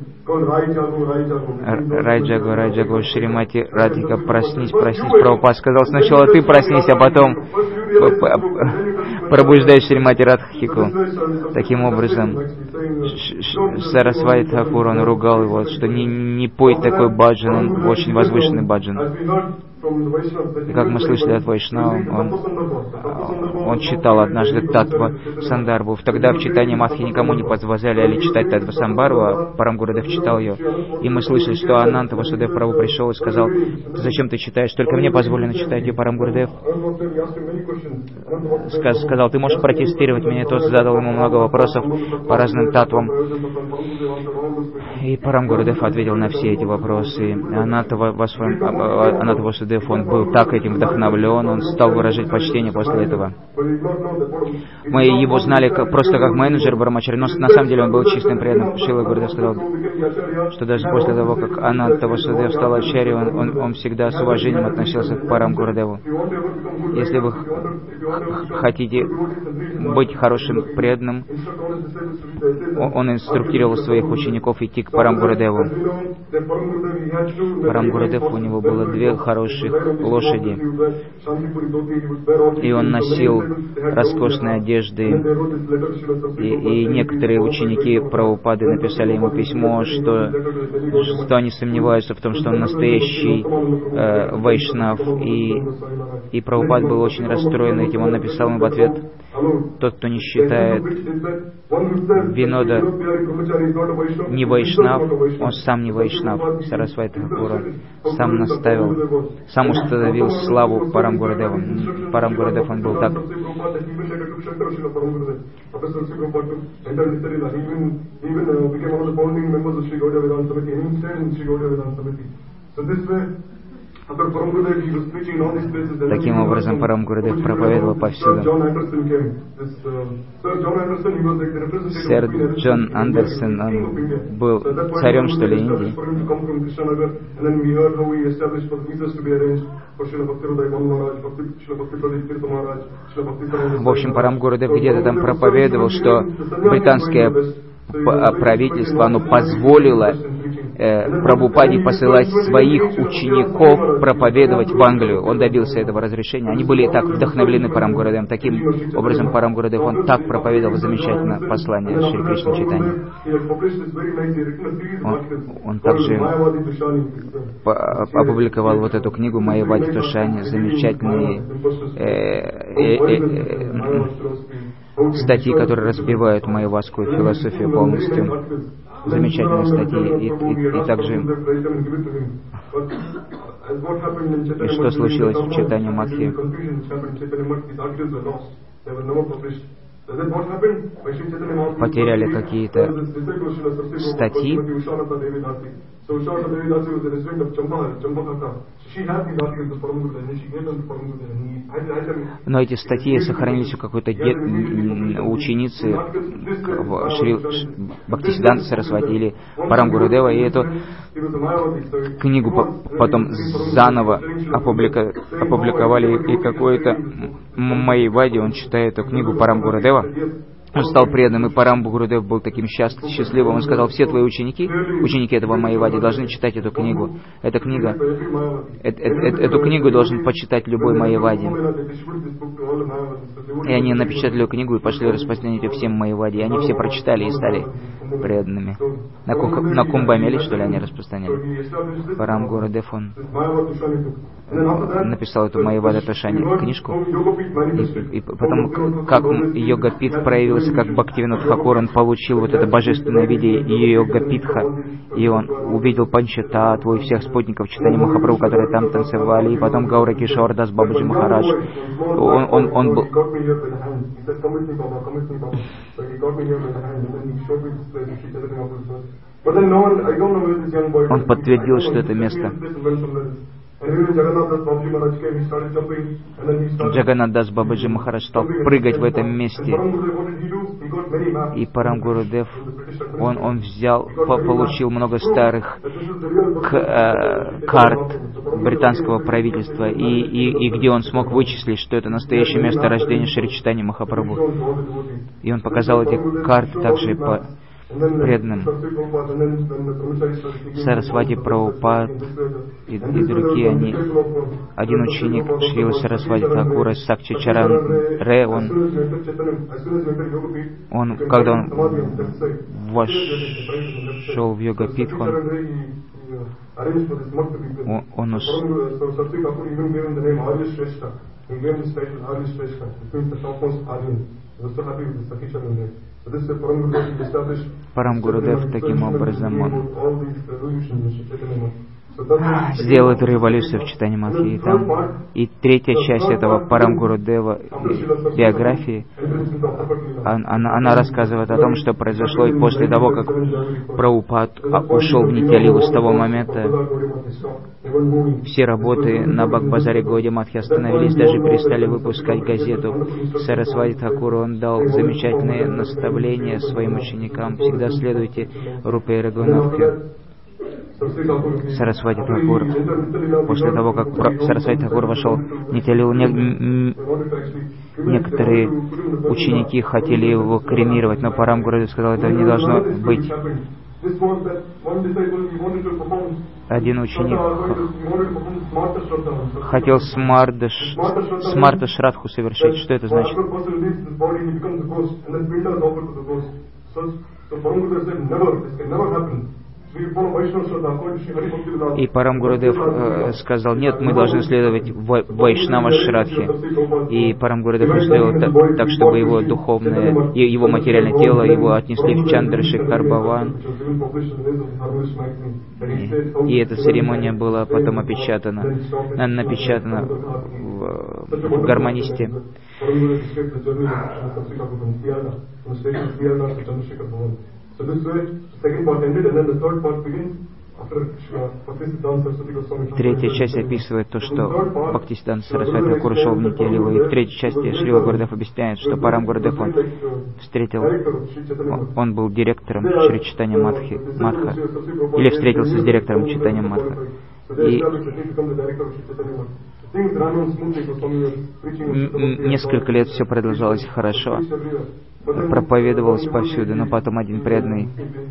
Райджагу, Райджагу, Шримати Радхика, проснись, проснись. Прабхупад сказал, сначала ты проснись, а потом пробуждай Шримати Радхику. Таким образом, Сарасвати Тхакур, он ругал его, что не, не пой такой баджан, он очень возвышенный баджан. И как мы слышали от Вайшнава, он, он читал однажды Татва Сандарбу. Тогда в читании Мадхи никому не позволяли читать Татва Сандарбу, а Парам Гурудев читал ее. И мы слышали, что Ананта Васудев Прабху пришел и сказал, зачем ты читаешь, только мне позволено читать. И Парам Гурудев сказал, ты можешь протестировать меня. Тот задал ему много вопросов по разным татвам. И Парам Гурудев ответил на все эти вопросы. Ананта Васудев Гурудев, он был так этим вдохновлен, он стал выражать почтение после этого. Мы его знали как, просто как менеджер Брамачари, но на самом деле он был чистым преданным. Шрила Гурудев сказал, что даже после того, как Ананта Васудев стал ачарьей, он, он, он всегда с уважением относился к Парам Гурудеву. Если вы хотите быть хорошим преданным, он инструктировал своих учеников идти к Парам Гурудеву. Парам Гурудев, у него было две хороших лошади, и он носил роскошные одежды, и, и некоторые ученики Прабхупады написали ему письмо, что, что они сомневаются в том, что он настоящий э, вайшнав, и, и Прабхупад был очень расстроен этим. Он написал ему в ответ: тот, кто не считает Винода не вайшнав, он сам не вайшнав. Сарасвати Тхакур сам наставил, сам установил славу Парам Гурудеву. Парам Гурудев, он был так. Таким образом, Парам Гурудев проповедовал повсюду. Сэр Джон Андерсон, он был царем, что ли, Индии. В общем, Парам Гурудев где-то там проповедовал, что британское правительство, оно позволило э, Прабхупаде посылать своих учеников проповедовать в Англию. Он добился этого разрешения. Они были так вдохновлены Парам Гурудевом. Таким образом, Парам Гурудев, он так проповедовал замечательно послание Шри Кришна Чайтаньи. Он, он также опубликовал вот эту книгу Майявади Тушани, замечательные э, э, э, э, статьи, которые разбивают майявадскую философию полностью. Замечательные статьи. И, и, и также и что случилось в Чайтанья Матхе? Потеряли какие-то статьи. Но эти статьи сохранились у какой-то дед, ученицы в Шри Бхактисиданта Сарасвати или Парам Гурудева, и эту книгу потом заново опублика, опубликовали, и какой-то Майявади, он читает эту книгу Парам Гурудева. Он стал преданным, и Парам Гурудев был таким счастливым. Он сказал: все твои ученики, ученики этого Майявади, должны читать эту книгу. Эта книга, э, э, э, эту книгу должен почитать любой Майявади. И они напечатали эту книгу и пошли распространять ее всем Майявади. И они все прочитали и стали преданными. На, Ку- на Кумбамеле, что ли, они распространяли. Парам Гурудев, он написал эту Майявади Тушани книжку. И, и потом, как Йога-Питх проявился, как Бхактивинод Тхакур, он получил вот это божественное видение Йога-Питха, и он увидел Панчататтву и всех спутников Чайтаньи Махапрабху, которые там танцевали, и потом Гаура Кишор Дас Бабаджи Махарадж. Он, он, он был... Он подтвердил, что это место. Джаганнат Дас Бабаджи Махарадж стал прыгать в этом месте. И Парам Гурудев, он, он взял, получил много старых к, э, карт британского правительства, и, и, и где он смог вычислить, что это настоящее место рождения Шри Чайтаньи Махапрабху. И он показал эти карты также по преданным. Сарасвати Прабхупад и, и другие, они, один ученик Шрила Сарасвати Тхакура, Сакчи Чаран Ре, он, он, когда он вошел в Йога-Питх, он, он, он уж Парам Гурудев таким образом он сделал эту революцию в Чайтанья Матхе. И, там, и третья часть этого Парам Гурудева биографии, она, она рассказывает о том, что произошло и после того, как Прабхупад ушел в Нитья-лилу. С того момента Все работы на Бак-базаре Гаудия Матхи остановились, даже перестали выпускать газету. Сарасвати Тхакур, он дал замечательные наставления своим ученикам. Всегда следуйте Рупе Рагунатхе. Сарасвати Тхакур, после того, как Сарасвати Тхакур вошел в Нитилу, не, некоторые ученики хотели его кремировать, но Парам Гурудев сказал, этого не должно быть. Один ученик хотел смарта, смарта Шрадху совершить. Что это значит? И Парам Гурудев э, сказал, нет, мы должны следовать Вайшнава Шрадхе. И Парам Гурудев сделал так, так, чтобы его духовное, его материальное тело, его отнесли в Чандрашекхар Бхаван. И, и эта церемония была потом опечатана, напечатана в, в Гармонисте. Третья часть описывает то, что Бхактисиданта Сарасвати Тхакур шел в Нитилу, и в третьей части Шрила Гурудев объясняет, что Парам Гурудев он встретил, он, он был директором Шри Чайтанья Матхи, Матха, или встретился с директором Чайтанья Матха. И несколько лет все продолжалось хорошо, проповедовалось повсюду, но потом один преданный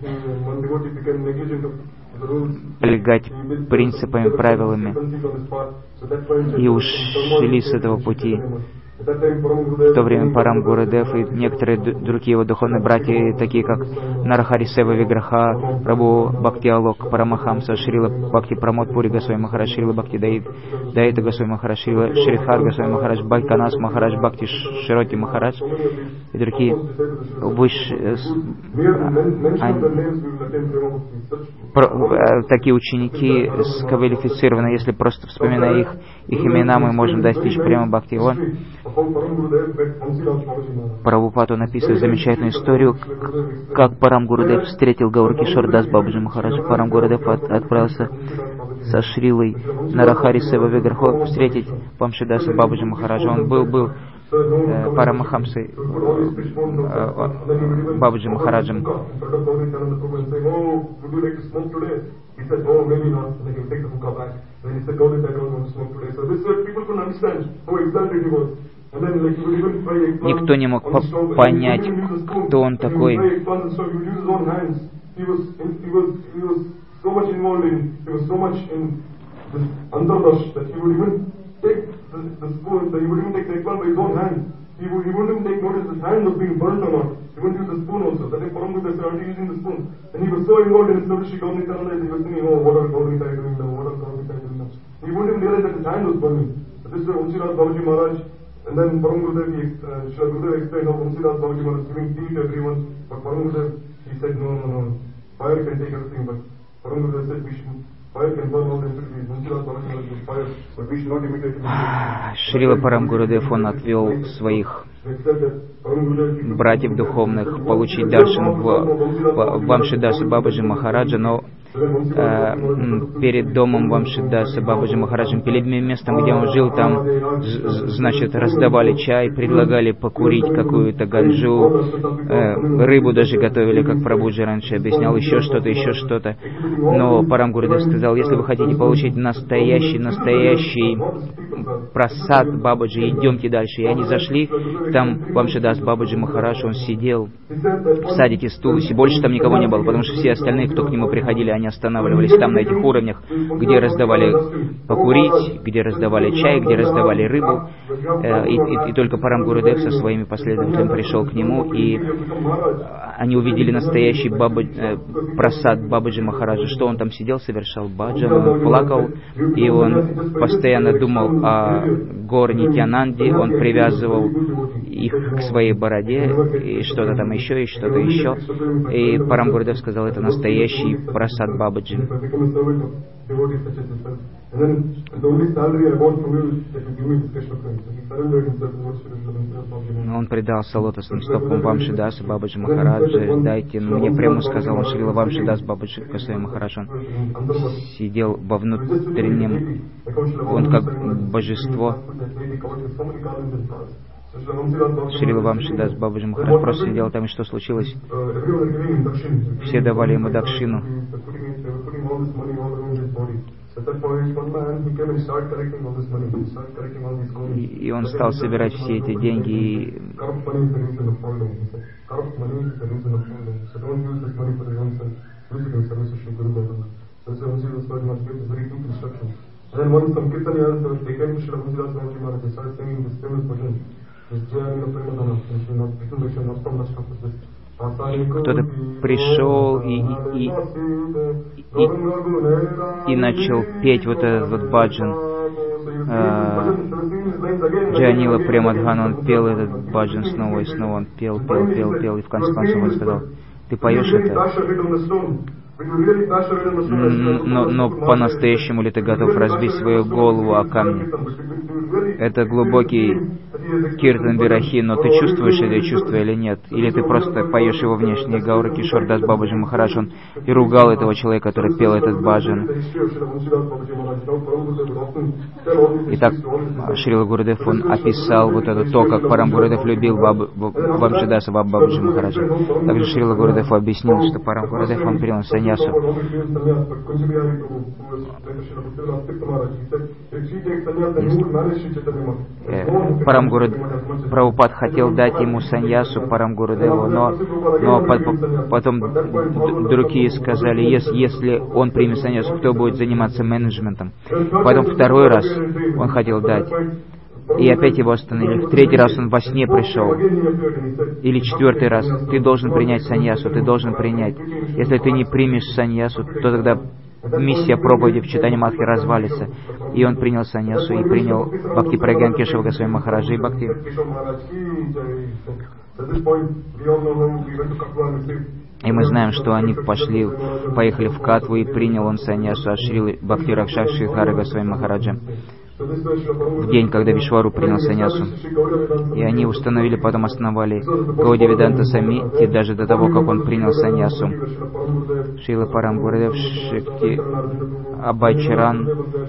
полегать принципами, правилами и ушли с этого пути. В то время Парам Гурудев и некоторые другие его духовные братья, такие как Нарахари Сева Виграха, Прабху Бхакти Алок, Парамахамса, Шрила Бхакти Прамод Пури Госвами Махарадж, Шрила Бхакти Даид, Даита Госвами Махарадж, Шрила Шридхар Госвами Махарадж, Байканас Махарадж, Бхакти Широти Махарадж и другие высшие, такие ученики сквалифицированы, если просто вспоминая их, их имена, мы можем достичь прямо Бхакти. Он Прабхупада написывает замечательную историю, как Парам Гурудев встретил Гауркишор Дас Бабаджи Махараджа. Парам Гурудев от, отправился со Шрилой Нарахари Сева Виграхо встретить Памшидаса Бабаджи Махараджа. Он был, был э, Парамахамсой э, Бабаджи Махараджем. Никто не мог по- понять, кто он такой. He would, he wouldn't even take notice his hand was being burnt or not. He wouldn't use the spoon also. That is Param Gurudeva started using the spoon. And he was so involved in his service, Shri Gauri Nitananda, he was thinking, oh, what are Gauri Sai doing now? What are Gauri Sai doing now? He wouldn't even realize that his hand was burning. So this is Vamsidas Babaji Maharaj. And then Param Gurudeva, he, uh, Shri Gurudeva explained how Vamsidas Babaji Maharaj was giving tea to everyone. But Param Gurudeva, he said, no, no, no. Fire can take everything. But Param Gurudeva said, we should. Шрила Парам Гурудев, он отвел своих братьев духовных получить даршан в, в Вамшидаса Бабаджи Махараджа, но э, перед домом Вамшидаса Бабаджи Махараджа, перед местом, где он жил, там, значит, раздавали чай, предлагали покурить какую-то ганджу, э, рыбу даже готовили, как Прабхуджи раньше объяснял, еще что-то, еще что-то. Но Парам Гурудев сказал, если вы хотите получить настоящий, настоящий прасад Бабаджи, идемте дальше. И они зашли, там Вамшидас Бабаджи Махарадж, он сидел в садике с Тулси, больше там никого не было, потому что все остальные, кто к нему приходили, они останавливались там на этих уровнях, где раздавали покурить, где раздавали чай, где раздавали рыбу, и, и, и только Парам Гурудев со своими последователями пришел к нему, и они увидели настоящий баба, э, прасад Бабаджи Махараджа, что он там сидел, совершал баджан, он плакал, и он постоянно думал о горе Нитьянанде, он привязывал их к своей бороде, и что-то там еще, и что-то еще. И Парам Гурудев сказал, это настоящий прасад Бабаджи. Он предался лотосным стопам Вамшидаса Бабаджи Махараджа. Дайте мне прямо, сказал он Шрила Вамшидас Бабаджи Госвами Махарадж. Он сидел во внутреннем, он как божество. Шрила Вамшидас Бабаджи Махарадж просто сидел там, и что случилось? Все давали ему дакшину. И он стал собирать все эти деньги. И кто-то пришел и, и, и, и начал петь вот этот вот баджан. Джанила Премадхан, он пел этот баджан снова и снова, он пел, пел, пел, пел, и в конце концов он сказал: ты поешь это? Но, но по-настоящему ли ты готов разбить свою голову о камни? Это глубокий киртан бирахи, но ты чувствуешь это чувство или нет? Или ты просто поешь его внешне? Гаура Кишор Дас Бабаджи Махарадж, он и ругал этого человека, который пел этот баджан. Итак, Шрила Гурудев, он описал вот это то, как Парам Гурудев любил Вамшидаса Бабаджи Махараджа. Также Шрила Гурудев объяснил, что Парам Гурудев, он принял саньясу. Парам Гурудев, Прабхупад хотел дать ему саньясу Парам Гурудеву, но, но по, потом другие сказали, если, если он примет саньясу, кто будет заниматься менеджментом. Потом второй раз он хотел дать, и опять его остановили. В третий раз он во сне пришел. Или четвертый раз. Ты должен принять саньясу, ты должен принять. Если ты не примешь саньясу, то тогда миссия проповеди в Чайтанья Мадхи развалится. И он принял саньясу, и принял Бхакти Прагьян Кешава Госвами Махараджа и Бхакти. И мы знаем, что они пошли, поехали в Катву, и принял он саньясу от Шрилы Бхакти Ракшакши Хары Госвами Махараджа в день, когда Вишвару принял саньясу. И они установили, потом основали Гауди Веданта Самити, даже до того, как он принял саньясу. Шрила Парам Гурудев Шикти Абайчаран.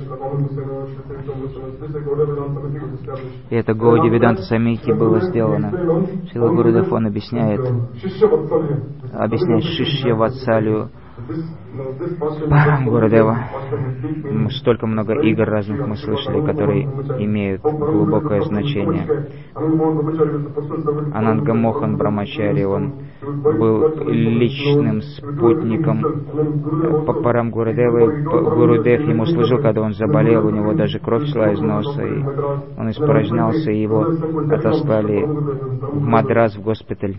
И это Гауди Веданта Самити было сделано. Шрила Гурудев, он объясняет, объясняет Шишья Ватсалию Парам Гурудева. Столько много игр разных мы слышали, которые имеют глубокое значение. Ананга Мохан Брамачари, он был личным спутником Парам Гурудева. Гурудев ему служил, когда он заболел, у него даже кровь шла из носа, и он испражнялся, и его отослали в Мадрас, в госпиталь.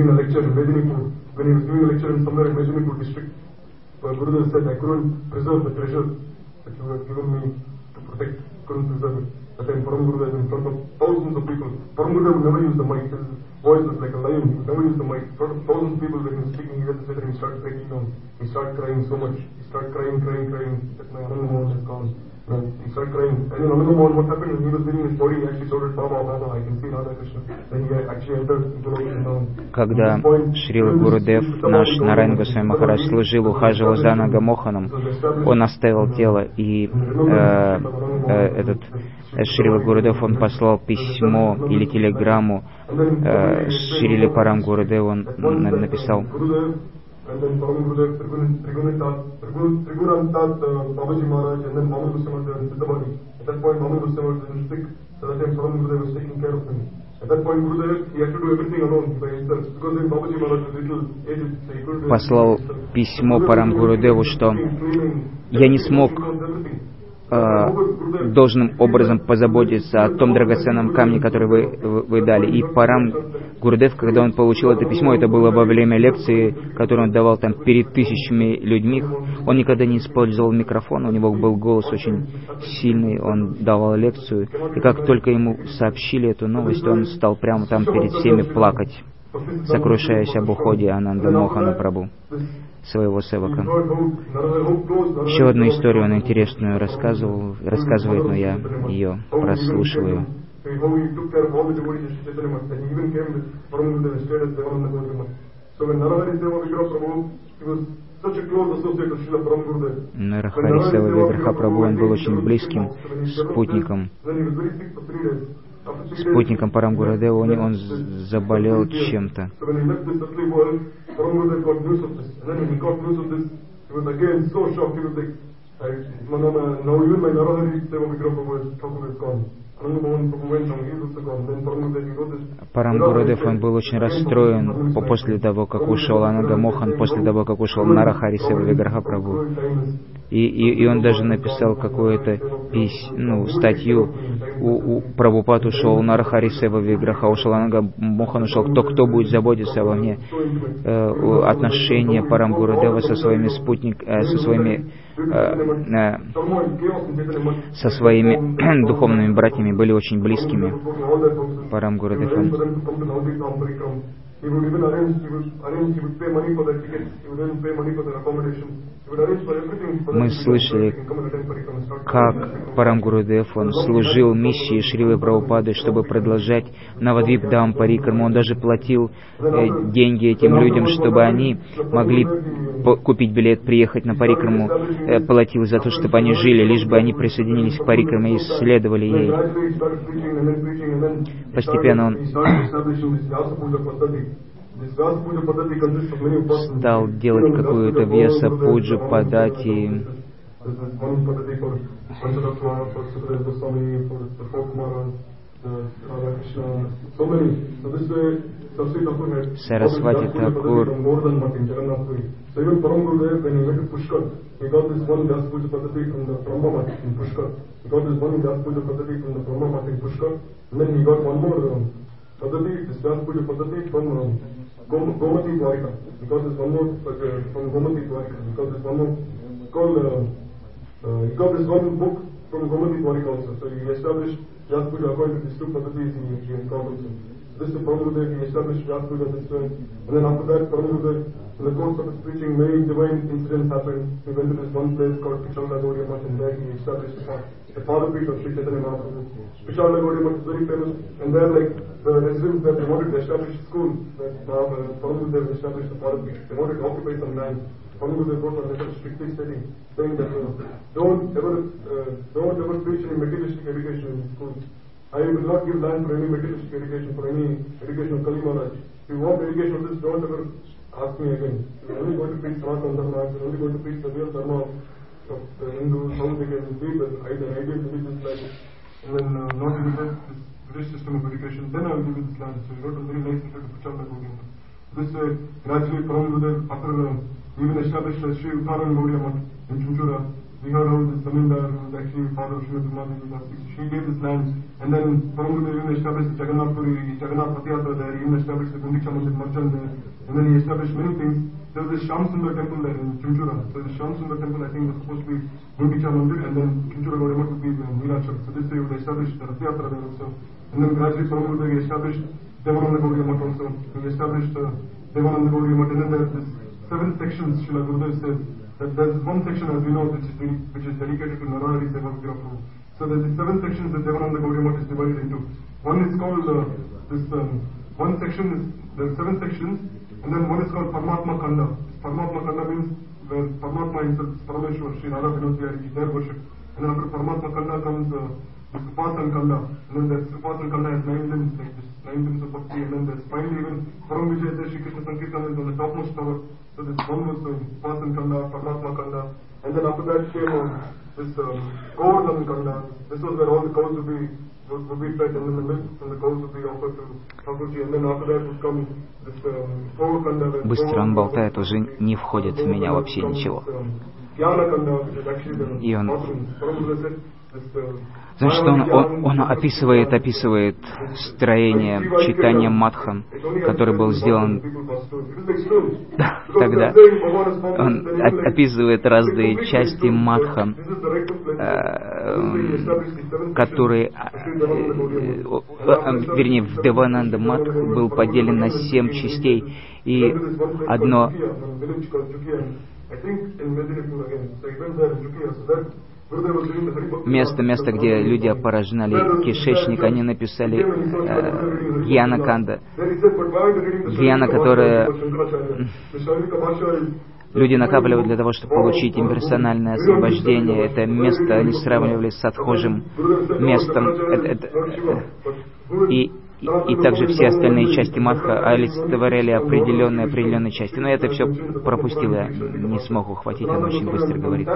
Gurudev said, I couldn't preserve the treasure that you have given me to protect, couldn't preserve it. That time Param Gurudev in front of thousands of people. Param Gurudev would never use the mic, his voice was like a lion, he would never use the mic. In front of thousands of people when he was speaking, he had to sit there and he started breaking down. He started crying so much, he started crying, crying, crying, that my Ananga Mohan is gone. He started crying. And in Ananga Mohan, what happened when he was leaving his body, he actually shouted, Baba, Baba, I can see Radha Krishna. Then he actually entered into the Когда Шрила Гурудев, наш Нарайан Госвами Махарадж, служил, ухаживал за Ананга Моханом, он оставил тело, и э, э, этот э, Шрила Гурудев, он послал письмо или телеграмму э, Шриле Парам Гурудеву, он написал. And then Param Gurudev, Trigunatat, Trigunatat, Babaji Maharaj, and then Mama Goswami and Siddhabani. At that point, Mama Goswami was sick, so that time Param Gurudev was taking care of him. At that point, Gurudev, he had to do everything alone by himself, because then Babaji Maharaj was little aged, so he couldn't do it. Послал письмо Парам Гурудеву, что я не смог э, должным образом позаботиться о том драгоценном камне, который вы, вы, вы дали. И Парам Гурудев, когда он получил это письмо, это было во время лекции, которую он давал там перед тысячами людьми. Он никогда не использовал микрофон, у него был голос очень сильный, он давал лекцию. И как только ему сообщили эту новость, он стал прямо там перед всеми плакать, сокрушаясь об уходе Ананда Мохана Прабху. своего севака. Еще одну историю он интересную рассказывал, рассказывает, но я ее прослушиваю. Нарахари Сева Виграха Прабху, он был очень близким спутником, спутником Парам Гурудева, он, он заболел чем-то. Парам Гурудев, он был очень расстроен после того, как ушел Анага Мохан, после того, как ушел Нарахари Сева Виграха Прабху. И, и, и он даже написал какую-то пись, ну, статью. У, у Прабхупад ушел Нарахари Сева Виграха, ушел Анага Мохан, ушел. Кто, кто будет заботиться обо мне? Э, отношения Парам Гурудева со своими спутниками, э, со своими э, э, со своими духовными братьями были очень близкими. Парам Гурудев. Мы слышали, как Парам Гурудев, он служил миссии Шрилы Прабхупады, чтобы продолжать Навадвип Дам Парикраму. Он даже платил э, деньги этим людям, чтобы они могли купить билет, приехать на Парикраму, э, платил за то, чтобы они жили, лишь бы они присоединились к Парикраме и следовали ей. Постепенно он стал делать какую-то веса пуджу, падати. Сарасвати Такур. Gomati Dwarika, because there's one more uh, from Gomati Dwarika, because there's one more called, uh, uh, he got this one book from Gomati Dwarika also, so he established Vyas Puja according to these two Padhatis he, he encountered. So this is Parama Gurudev, he established Vyas Puja this way, and then after that Parama Gurudev, in the course of his preaching, many divine incidents happened. He went to this one place called Pichala Gaudiya Math, and there he established the, the father priest of Sri Chaitanya Mahaprabhu. Pichala Gaudiya Math is very famous, and there like the residents that they wanted to establish a school, that now uh, Parama Gurudev established the father priest. They wanted to occupy some land. Parama Gurudev wrote a letter strictly stating, saying that uh, don't ever uh, don't ever preach any materialistic education in schools. I will not give land for any materialistic education, for any education of Kali Maharaj. If you want education of this, don't ever ask me again. You're only going to preach Sanatana Dharma, you're only going to preach the real Dharma of the Hindus, how they can lead the ideal religious life, and then uh, not give this British system of education, then I will give you this land. So he wrote a very nice letter to Pichala Gaudiya Math. This way, gradually Parama Gurudev, after uh, even established uh, Sri Uttaran Gaudiya Math in Chunchura, we heard how this Zamindar, who was actually father of Sri Uttaran, she gave this land, and then Parama Gurudev even established the Jagannath Puri, Jagannath Patiyatra there, he even established the Gundicha Mandir Marchand there, and then he established many things. There was this Shyam Sundar temple there in Chunchura. So the Shyam Sundar temple I think was supposed to be Gundicha Mandir, and then Chunchura Gaudiya Math would be uh, Nilachal. So this way he would establish the Ratiyatra there also. And then gradually Parama Gurudev established Devananda Gaudiya Math also. He established uh, Devananda Gaudiya Math, and then there are this seven sections, Srila Gurudev says, that there's one section as we know which is, which is dedicated to Narahari Seva Vigraha Prabhu. So there's the seven sections that Devananda Gaudiya Math is divided into. One is called, uh, this, um, one section is, there are seven sections, and then one is called Paramatma Kanda. Paramatma Kanda means where Paramatma himself, Parameshwar, Sri Radha Vinod Bihari, is their worship. And then after Paramatma Kanda comes uh, this Upasan Kanda, and then there's Upasan Kanda has nine limbs, like this nine limbs of Bhakti, and then there's finally even Param Vijay says Shri Krishna Sankirtan is on the topmost tower. So this one was uh, Upasan Kanda, Paramatma Kanda, and then after that came uh, this um, Govardhan Kanda. This was where all the cows would be would, would be fed, and then the milk from the cows would be offered to Thakurji, and then after that would come this um, Govardhan Kanda. Быстро он болтает, уже не входит в меня вообще ничего. И он... Значит, он, он, он описывает, описывает строение читания Матха, который был сделан тогда. Он описывает разные части Матха, который, вернее, в Девананда Мат был поделен на семь частей, и одно место, место, где люди опорожнали кишечник, они написали э, Гьяна-канда, Гьяна, которая люди накапливают для того, чтобы получить имперсональное освобождение. Это место они сравнивали с отхожим местом. Это, это, и И, и также все остальные части Мадха олицетворяли определенные, определенные части. Но это все пропустил, я не смог ухватить, он очень быстро говорит.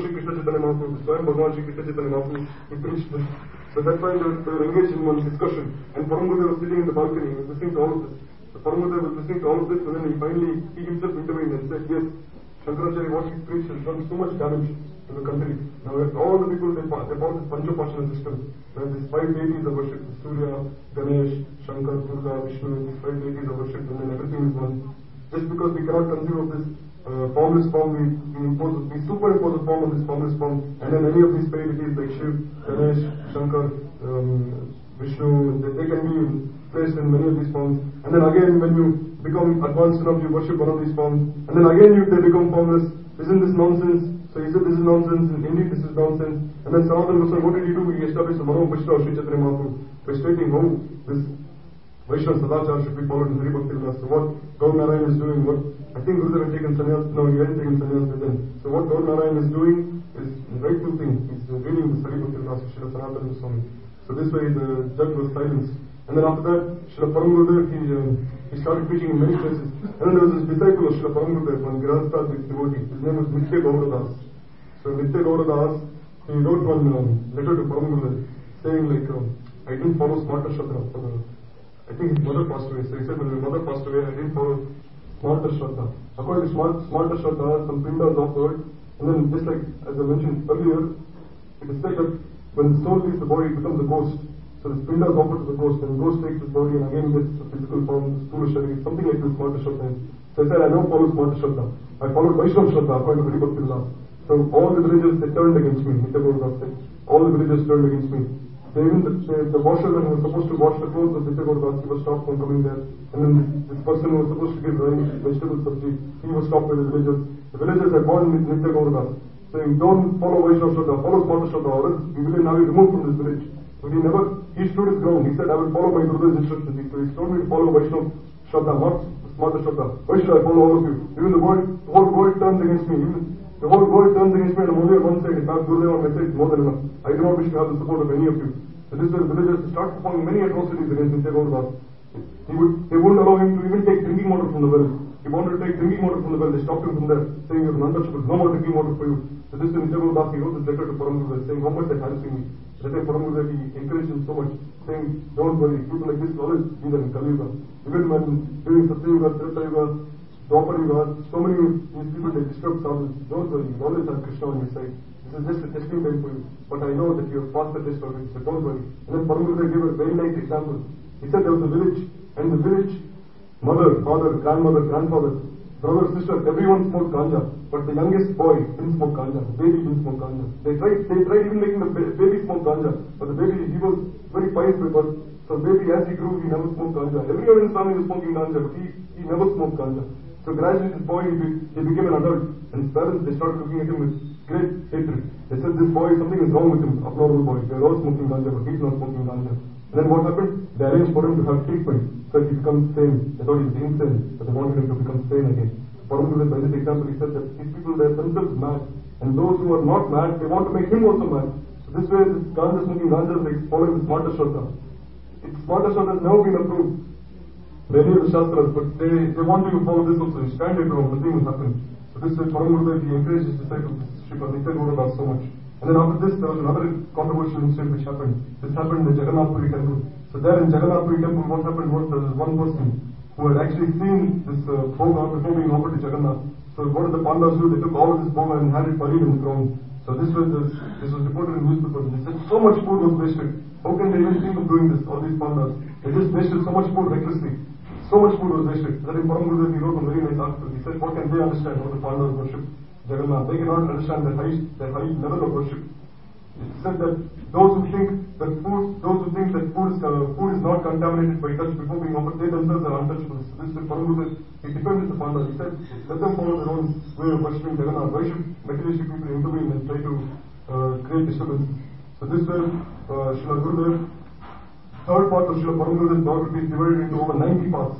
Shankaracharya, what he preached has done so much damage to the country. Now, all the people, they bought this Panchopashana system, where these five deities are worshipped, Surya, Ganesh, Shankar, Durga, Vishnu, these five deities are worshipped, and then everything is one. Just because we cannot conceive of this uh, formless form, we, we, impose, we superimpose a form on this formless form, and then any of these five deities like Shiv, Ganesh, Shankar, um, Vishnu, they, they can be placed in many of these forms. And then again, when you become advanced enough, you worship one of these forms, and then again you, they become formless. Isn't this nonsense? So he said this is nonsense, and indeed this is nonsense. And then Sanatana Goswami, what did he do? He established the Mano Vaishnava Sri Chaitanya Mahaprabhu by stating how this Vaishnava Sadachar should be followed in Hari Bhakti Vilas. So what Gaur Narayan is doing, what I think Gurudev had taken sannyas, no, he hadn't taken sannyas with him. So what Gaur Narayan is doing is the rightful thing. He's reading this Hari Bhakti Vilas of Srila Sanatana Goswami. So this way the judge was silenced. And then after that, Srila Param Gurudev, he, uh, he started preaching in many places. And then there was this disciple of Srila Param Gurudev, one Grihastha devotee. His name was Nitya Gauradas. So Nitya Gauradas, he wrote one um, letter to Param Gurudev saying like, um, I didn't follow Smarta Shraddha for the, I think his mother passed away. So he said, when my mother passed away, I didn't follow Smarta Shraddha. According to Smarta Shraddha, some pindas offered. And then just like, as I mentioned earlier, it is said that when the soul leaves the body, it becomes a ghost. So this pinda is offered to the ghost, and the ghost takes his body and again gets a physical form, the Stula Shariri, something like this Smarta Shraddha. So I said, I don't follow Smarta Shraddha. I followed Vaishnava Shraddha according to Hari Bhakti Vilas. So all the villagers, they turned against me. Nitya Gauradas said, all the villagers turned against me. They even, the, the, the washer that was supposed to wash the clothes of Nitya Gauradas, he was stopped from coming there. And then this, this person who was supposed to give rice, vegetable sabji, he was stopped by the villagers. The villagers had gone with Nitya Gauradas, saying, don't follow Vaishnava Shraddha, follow Smarta Shraddha, or else we will have you removed from this village. But he never, he stood his ground. He said, I will follow my Gurudeva's instructions. He, so he told me to follow Vaishnava Shraddha, not Smarta Shraddha. Why should I follow all of you? Even the world, the whole world turns against me. Even the whole world turns against me and I'm only on one side. If I have Gurudeva on my side, it's more than enough. I do not wish to have the support of any of you. So this way the villagers start performing many atrocities against Nitya Gauradas. He would, they wouldn't allow him to even take drinking water from the well. He wanted to take drinking water from the well. They stopped him from there, saying you're untouchable. No more drinking water for you. So this way Nitya Gauradas, he wrote this letter to Param Gurudev saying how much they're harassing me. That time Param Gurudev, he encouraged him so much, saying, don't worry, people like this will always be there in Kali Yuga. Even when during Satya Yuga, Treta Yuga, Dwapar Yuga, so many of these people, they disturb sadhus. Don't worry, you always have Krishna on your side. This is just a testing time for you. But I know that you have passed the test already, so don't worry. And then Param Gurudev gave a very nice example. He said there was a village, and the village, mother, father, grandmother, grandfather, brother, sister, everyone smoked ganja. But the youngest boy didn't smoke ganja. The baby didn't smoke ganja. They tried, they tried even making the baby smoke ganja. But the baby, he was very pious because so baby, as he grew, he never smoked ganja. Everyone in his family was smoking ganja, but he, he never smoked ganja. So gradually this boy, he, he became an adult. And his parents, they started looking at him with great hatred. They said, this boy, something is wrong with him, abnormal boy. They are all smoking ganja, but he's not smoking ganja. And then what happened? They arranged for him to have treatment so that he becomes sane. They thought he was insane, but they wanted him to become sane again. Param Gurudev, by this example, he said that these people, they are themselves mad. And those who are not mad, they want to make him also mad. So this way, this ganja smoking ganja is like following the Smarta Shraddha. It's Smarta Shraddha has never been approved. Many of the Shastras, but they, they want you to follow this also. You stand it wrong, nothing will happen. So this way, Param Gurudev, he encouraged his disciples, Sripad Nitya Gauradas so much. And then after this, there was another controversial incident which happened. This happened in the Jagannath Puri temple. So there in Jagannath Puri temple, what happened was there was one person who had actually seen this uh, bhoga before being offered to Jagannath. So what did the Pandavas do? They took all of this bhoga and had it buried in the ground. So this was this, this was reported in newspapers. They said so much food was wasted. How can they even think of doing this? All these Pandavas, they just wasted so much food recklessly. So much food was wasted. That in Param Gurudev, he wrote a very nice article. He said, what can they understand how the Pandavas worship Jagannath? They cannot understand their high, their high level of worship. It said that those who think that food, those who think that food is, uh, food is not contaminated by touch before being offered, they themselves are untouchable. So this is Paramguru, he depended upon that. He said, let them follow their own way of worshipping Jagannath. Why should materialistic people intervene and try to uh, create disturbance? So this way, uh, Srila Gurudev, third part of Srila Paramguru's biography is divided into over ninety parts.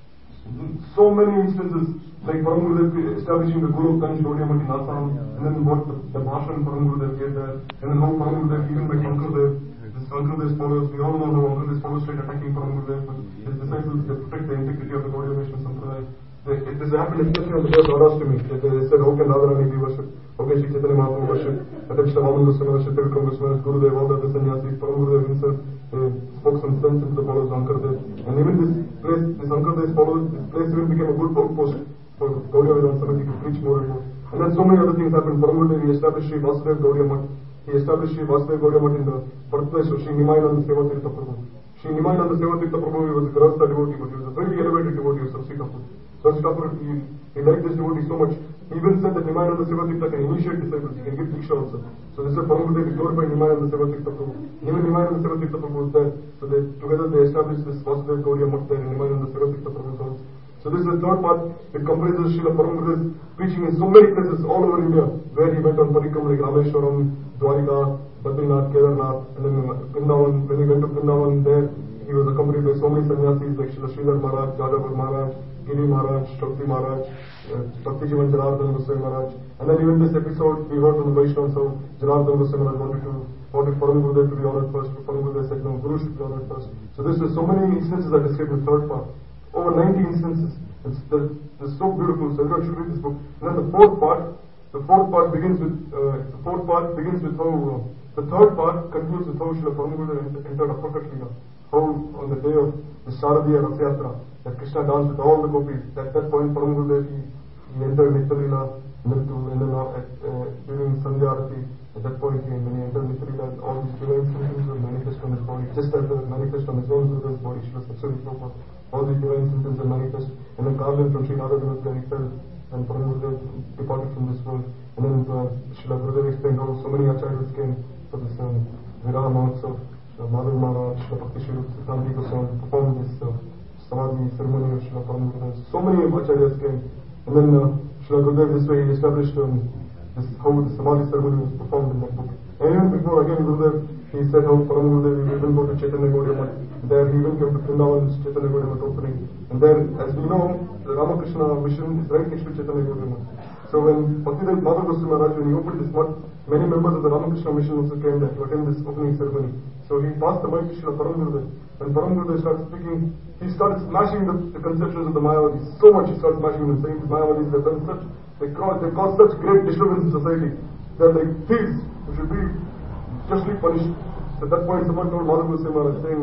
So many instances, like Paramgurudev establishing the Guru of Ganj Gaudiya Math in Assam, and then what the, the Bhashan Paramgurudev gave there, and then how Paramgurudev, even by Ankurudev, this Ankurudev followers, we all know how Ankurudev followers tried attacking Paramgurudev, but his disciples, they protect the integrity of the Gaudiya Vaishnava Sampradaya. They, it has happened especially on the day of Radhastami. They, they said, how can Radharani be worshipped? How can Sri Chaitanya Mahaprabhu worship? And then Srila Vaman Goswami worship, Trivikram Goswami, Gurudev, all the other sannyasis, Paramgurudev himself uh, spoke some sense into the followers of Ankurudev. And even this place, this Ankurudev followers, this place even became a good outpost for Gaudiya Vedanta Samiti to preach more and more. And then so many other things happened. Paramgurudev, he established Sri Vasudev Gaudiya Math. He established Sri Vasudev Gaudiya Math in the birthplace of Sri Nimayananda Seva Tirtha Prabhu. Sri Nimayananda Seva Tirtha Prabhu, he was a Grahastha devotee, but he was a very elevated devotee of Sarsi Kapoor. Sarsi Kapoor, he, he liked this devotee so much. He even said that Nimayananda Seva Tirtha can initiate disciples, he can give Diksha also. So this is Paramgurudev, he glorified Nimayananda Seva Tirtha Prabhu. Even Nimayananda Seva Tirtha Prabhu was there. So they, together they established this Vasudev Gaudiya Math there in Nimayananda Seva Tirtha Prabhu's house. So this is the third part. It comprises Srila Paramgurudev preaching in so many places all over India, where he went on parikram like Rameshwaram, Dwarika, Badrinath, Kedarnath, and then Vrindavan. When he went to Vrindavan, there he was accompanied by so many sannyasis like Srila Sridhar Maharaj, Jadavpur Maharaj, Giri Maharaj, Shakti Maharaj, uh, Bhakti Jivan Janardhan Goswami Maharaj. And then even this episode we heard from the Vaishnavas how Janardhan Goswami Maharaj wanted to wanted Paramgurudev to be honored first, but Paramgurudev said no, Guru should be honored first. So this is so many instances are described in the third part. Over ninety instances. It's, the, it's so beautiful. So everyone should read this book. And then the fourth part, the fourth part begins with uh, the fourth part begins with how uh, the third part concludes with how Srila Paramgurudev entered Aprakat Leela. How on the day of the Sharadiya Rathayatra that Krishna danced with all the gopis. At that point, Paramgurudev he, he entered Nitya Leela, and then, to, and then uh, at, uh, during Sandhya Arati. At that point, he, when he entered Nitya Leela, all these divine symptoms were manifest on his body, just as they were manifest on his own Guru's body. Srila Satsari Prabhupada. All these divine symptoms are manifest. And then Karlan from Sri Radha Vinodkar, he fell, and Paramgurudev departed from this world. And then uh, Srila Gurudev explained how so many acharyas came for this um, Viraha Mahotsav. Srila Madhav Maharaj, Srila Bhakti Sri Siddhanti Goswami performed this uh, Samadhi ceremony of Srila Paramgurudev. So many acharyas came. And then uh, Srila Gurudev this way he established um, this, how the Samadhi ceremony was performed in that book. And even before, again, Gurudev, he said how Paramgurudev will even go to Chaitanya Gaudiya Math. There he even came to Vrindavan's Chaitanya Gaudiya Math opening. And there, as we know, the Ramakrishna mission is right next to Chaitanya Gaudiya Math. So when Bhaktivedanta Madhav Goswami Maharaj, when he opened this math, many members of the Ramakrishna mission also came there to attend this opening ceremony. So he passed the mic to Srila Paramgurudev. When Paramgurudev started speaking, he started smashing the, the conceptions of the Mayavadis. So much he started smashing them, saying the Mayavadis have done such, they cause, they cause such great disturbance in society. They're like thieves who should be justly punished. At that point, someone told Madhav Goswami Maharaj, saying,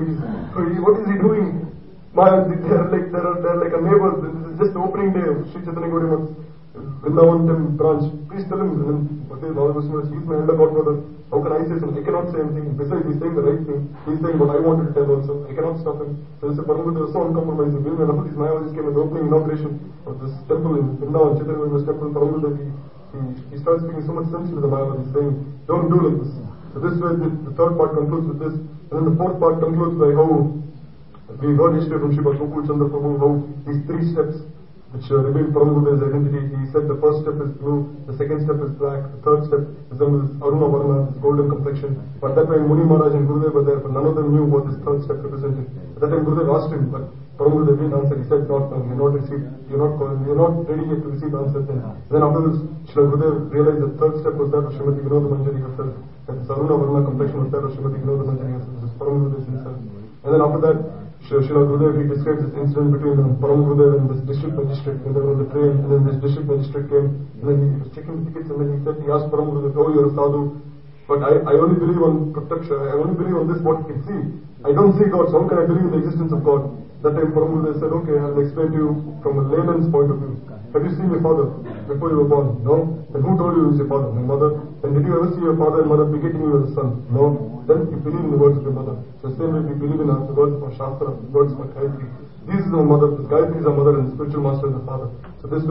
what is he doing? Maharaj, they're like, they're, they're like a neighbor. This is just the opening day of Sri Chaitanya Gaudiya Math Vrindavan branch. Please tell him. And then Madhav Goswami Maharaj, he's my elder godfather. How can I say something? I cannot say anything. Besides, he's saying the right thing. He's saying what I wanted to tell also. I cannot stop him. So Mister Paramgurudev was so uncompromising. When enough of these Mayavadis came at the opening inauguration of this temple in Vrindavan, Chaitanya Gaudiya Math temple, Paramgurudev, he, he, he started speaking so much sense into the Mayavadis, saying, don't do like this. So this way, the, the third part concludes with this. And then the fourth part concludes by how we heard history from Srila Gokul Chandra Prabhu, how these three steps which uh, reveal Paramgurudev's identity. He said the first step is blue, the second step is black, the third step resembles Aruna Varna, his golden complexion. But that time Muni Maharaj and Gurudev were there, but none of them knew what this third step represented. At that time Gurudev asked him, but Paramgurudev didn't answer. He said, not, no, you're not received, you're not, you're not ready yet to receive the answer then. Then after this, Srila Gurudev realized the third step was that of Srimati Vinoda Manjari herself. That this Aruna Varna complexion was that of Srimati Vinoda Manjari herself. This is Paramgurudev himself. And then after that, Srila Gurudev, he describes this incident between um, Paramgurudev and this district magistrate. When they were on the train, and then this district magistrate came, and then he was checking the tickets, and then he said, he asked Paramgurudev, oh, you're a sadhu, but I, I only believe on protection, I only believe on this what you can see. I don't see God, so how can I believe in the existence of God? That time Paramgurudev said, okay, I'll explain to you from a layman's point of view. Have you seen your father before you were born? No. Then who told you he was your father? My mother. Then did you ever see your father and mother begetting you as a son? No. Then you believe in the words of your mother. So same way we believe in the words of Shastra, the words of Gayatri. This is our mother, this Gayatri is our mother and the spiritual master is the father. So this way,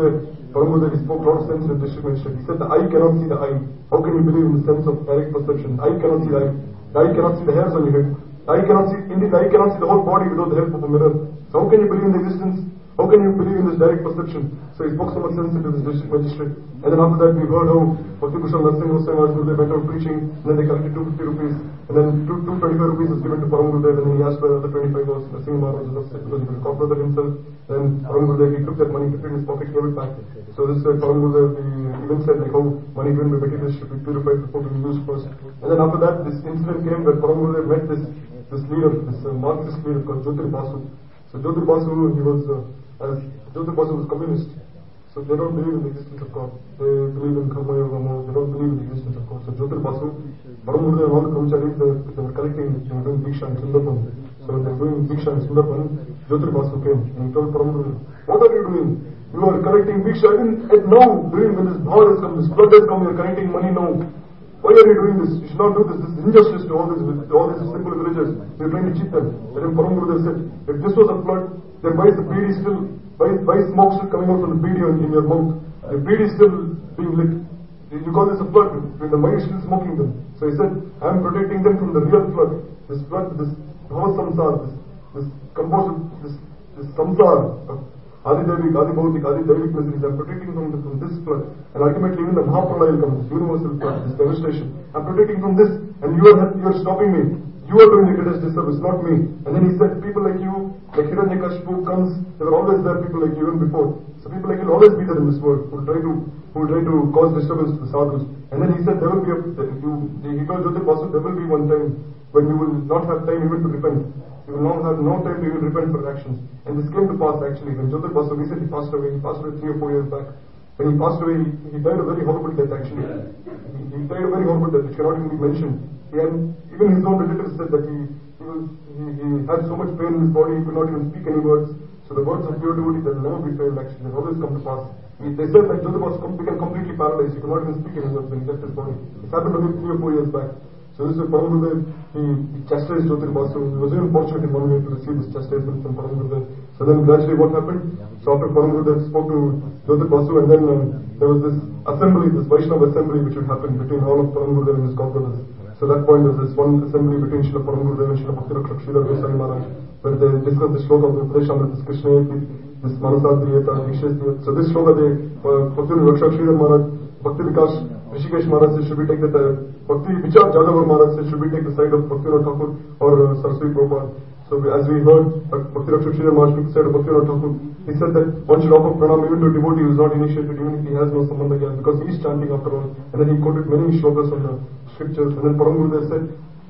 Param Gurudev spoke a lot of sense in the district magistrate. He said the eye cannot see the eye. How can you believe in the sense of direct perception? The eye cannot see the eye. The eye cannot see the hairs on your head. The eye cannot see, indeed the eye cannot see the whole body without the help of a mirror. So how can you believe in the existence? How can you believe in this direct perception? So he spoke so much sense into this district magistrate. And then after that we heard how Bhakti Bhushan Narsingh Hussain Raj Gurudev went out preaching, and then they collected two hundred fifty rupees, and then two hundred twenty-five rupees was given to Param Gurudev, and then he asked where the other twenty-five was. Narsingh Maharaj was upset because he was a corporate himself. Then Param Gurudev, he took that money, took it in his pocket, gave it back. So this uh, Param Gurudev, he even said like how money given by materialists should be purified before being used first. And then after that, this incident came where Param Gurudev met this this leader, this uh, Marxist leader called Jyotir Basu. So Jyotir Basu, he was uh, as Jyotir Basu was communist. So they don't believe in the existence of God. They believe in Karma Yoga more. They don't believe in the existence of God. So Jyotir Basu, Param Gurudev and all the brahmacharis, they, they were collecting, they were doing Diksha in Sundarban. So when they were doing Diksha in Sundarban, Jyotir Basu came and he told Param Gurudev, what are you doing? You are collecting Diksha. Even at now, during when this bhav has come, this flood has come, you are collecting money now. Why are you doing this? You should not do this. This is injustice to all these, to all these simple villagers. You are trying to cheat them. And then Param Gurudev said, if this was a flood, then why is the beedi still, why is, why is smoke still coming out from the beedi in, in your mouth? The beedi is still being lit. You call this a flood, then why are you still smoking them? So he said, I am protecting them from the real flood. This flood, this bhava samsara, this, this composite, this, this samsara of Adi Devik, Adi Bhautik, Adi Devik miseries. I am protecting them from this flood. And ultimately even the Mahapralaya will come, this universal flood, this devastation. I am protecting from this, and you are, you are stopping me. You are doing the greatest disservice, not me. And then he said, people like you, like Hiranyakashipu comes, there were always there people like you even before. So people like you will always be there in this world, who will try to, who will try to cause disturbance to the sadhus. And then he said, there will be a, you, he told Jyotir Basu, there will be one time when you will not have time even to repent. You will not have no time to even repent for actions. And this came to pass actually. When Jyotir Basu recently passed away, he passed away three or four years back. When he passed away, he, he died a very horrible death actually. He, he died a very horrible death, which cannot even be mentioned. He had, even his own relatives said that he, he, was, he, he had so much pain in his body, he could not even speak any words. So the words of pure devotee that will never be failed actually, they always come to pass. He, they said that Jyotir Basu became completely paralyzed, he could not even speak any words when he left his body. This happened only three or four years back. So this is Param Gurudev, he, he chastised Jyotir Basu. He was even fortunate in one way to receive this chastisement from Param Gurudev. So then gradually what happened? So after Param Gurudev spoke to Jyotir Basu, and then um, there was this assembly, this Vaishnava assembly which would happen between all of Param Gurudev and his godbrothers. So at that point there was this one assembly between Srila Param Gurudev and Srila Bhakti Rakshak Sridhar Goswami Maharaj, where they discussed the shloka of Upadeshamrita, this Krishna, this Manasadriyata, Vishesthiyat. So this shloka they, uh, Bhakti Rakshak Sridhar Maharaj, Bhakti Vikas Rishikesh Maharaj said, should we take the uh, Bhakti Vichar Jadavar Maharaj said, should we take the side of Bhaktivinoda Thakur or uh, Saraswati Prabhupada? So we, as we heard, uh, Bhakti Rakshak Sridhar Maharaj took the side of Bhaktivinoda Thakur. He said that one should offer pranam even to a devotee who is not initiated, even if he has no sambandha gyan, because he is chanting after all. And then he quoted many shlokas from the scriptures. And then Param Gurudev said,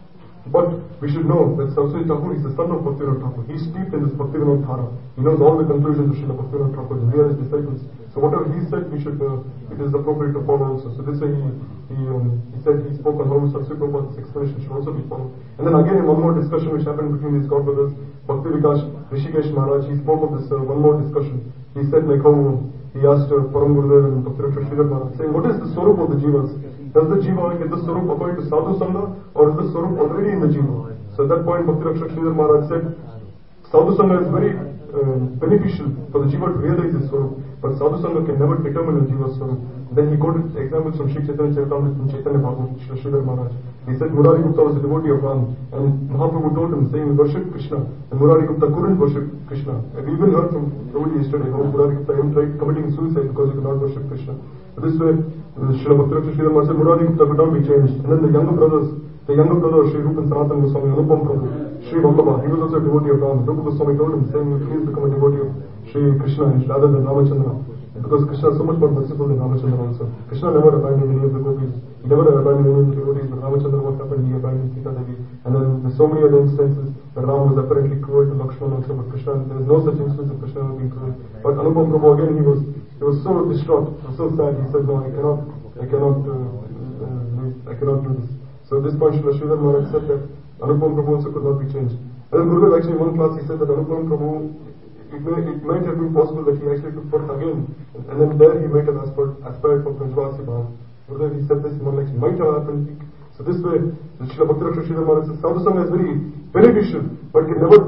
but we should know that Saraswati Thakur is the son of Bhaktivinoda Thakur. He is steeped in this Bhaktivinoda Dhara. He knows all the conclusions of Srila Bhaktivinoda Thakur. We are his disciples. So whatever he said, we should, uh, it is appropriate to follow also. So this way he, he, um, he said, he spoke on how Saraswati Prabhupada's explanation should also be followed. And then again, in one more discussion which happened between these godbrothers, Bhakti Vikas Rishikesh Maharaj, he spoke of this uh, one more discussion. He said like how he asked uh, Param Gurudev and Bhakti Rakshak Sridhar Maharaj, saying, what is the swarup of the jivas? Does the jiva get the swarup according to sadhu sangha, or is the swarup already in the jiva? So at that point Bhakti Rakshak Sridhar Maharaj said, sadhu sangha is very uh, beneficial for the jiva to realize his swarup, but sadhu sangha can never determine a jiva's swarup. Then he quoted examples from Sri Chaitanya Charitamrita and Chaitanya Bhagavat, Sri Sridhar Maharaj. He said Murari Gupta was a devotee of Ram, and Mahaprabhu told him, saying, worship Krishna, and Murari Gupta couldn't worship Krishna. And we even heard from Prabhuji yesterday how Murari Gupta even tried committing suicide because he could not worship Krishna. So this way, Srila Bhakti Rakshak Sridhar Maharaj said Murari Gupta could not be changed. And then the younger brothers, the younger brother of Sri Rupa and Sanatana Goswami, Anupam Prabhu, Sri Vallabha, he was also a devotee of Ram. Rupa Goswami told him, saying, please become a devotee of Sri Krishna rather than Ramachandra. Because Krishna is so much more merciful than Ramachandra also. Krishna never abandoned any of the gopis. He never abandoned any of the devotees, but Ramachandra, what happened? He abandoned Sita Devi. And then there's so many other instances where Ram was apparently cruel to Lakshmana also, but Krishna, there was no such instance of Krishna being cruel. But Anupam Prabhu again, he was, he was so distraught, so sad. He said, no, I cannot, I cannot, uh, uh, I cannot do this. So at this point, Srila Sridhar Maharaj said that Anupam Prabhu also could not be changed. And then Gurudev actually in one class, he said that Anupam Prabhu, It, may, it might have been possible that he actually took birth again, and then there he might have aspired, aspired for Prajvasi Bhav. Gurudev, he said this in one lecture, might have happened. So this way, Srila Bhakti Rakshak Sridhar Maharaj says, sadhu sangha is very beneficial, but can never do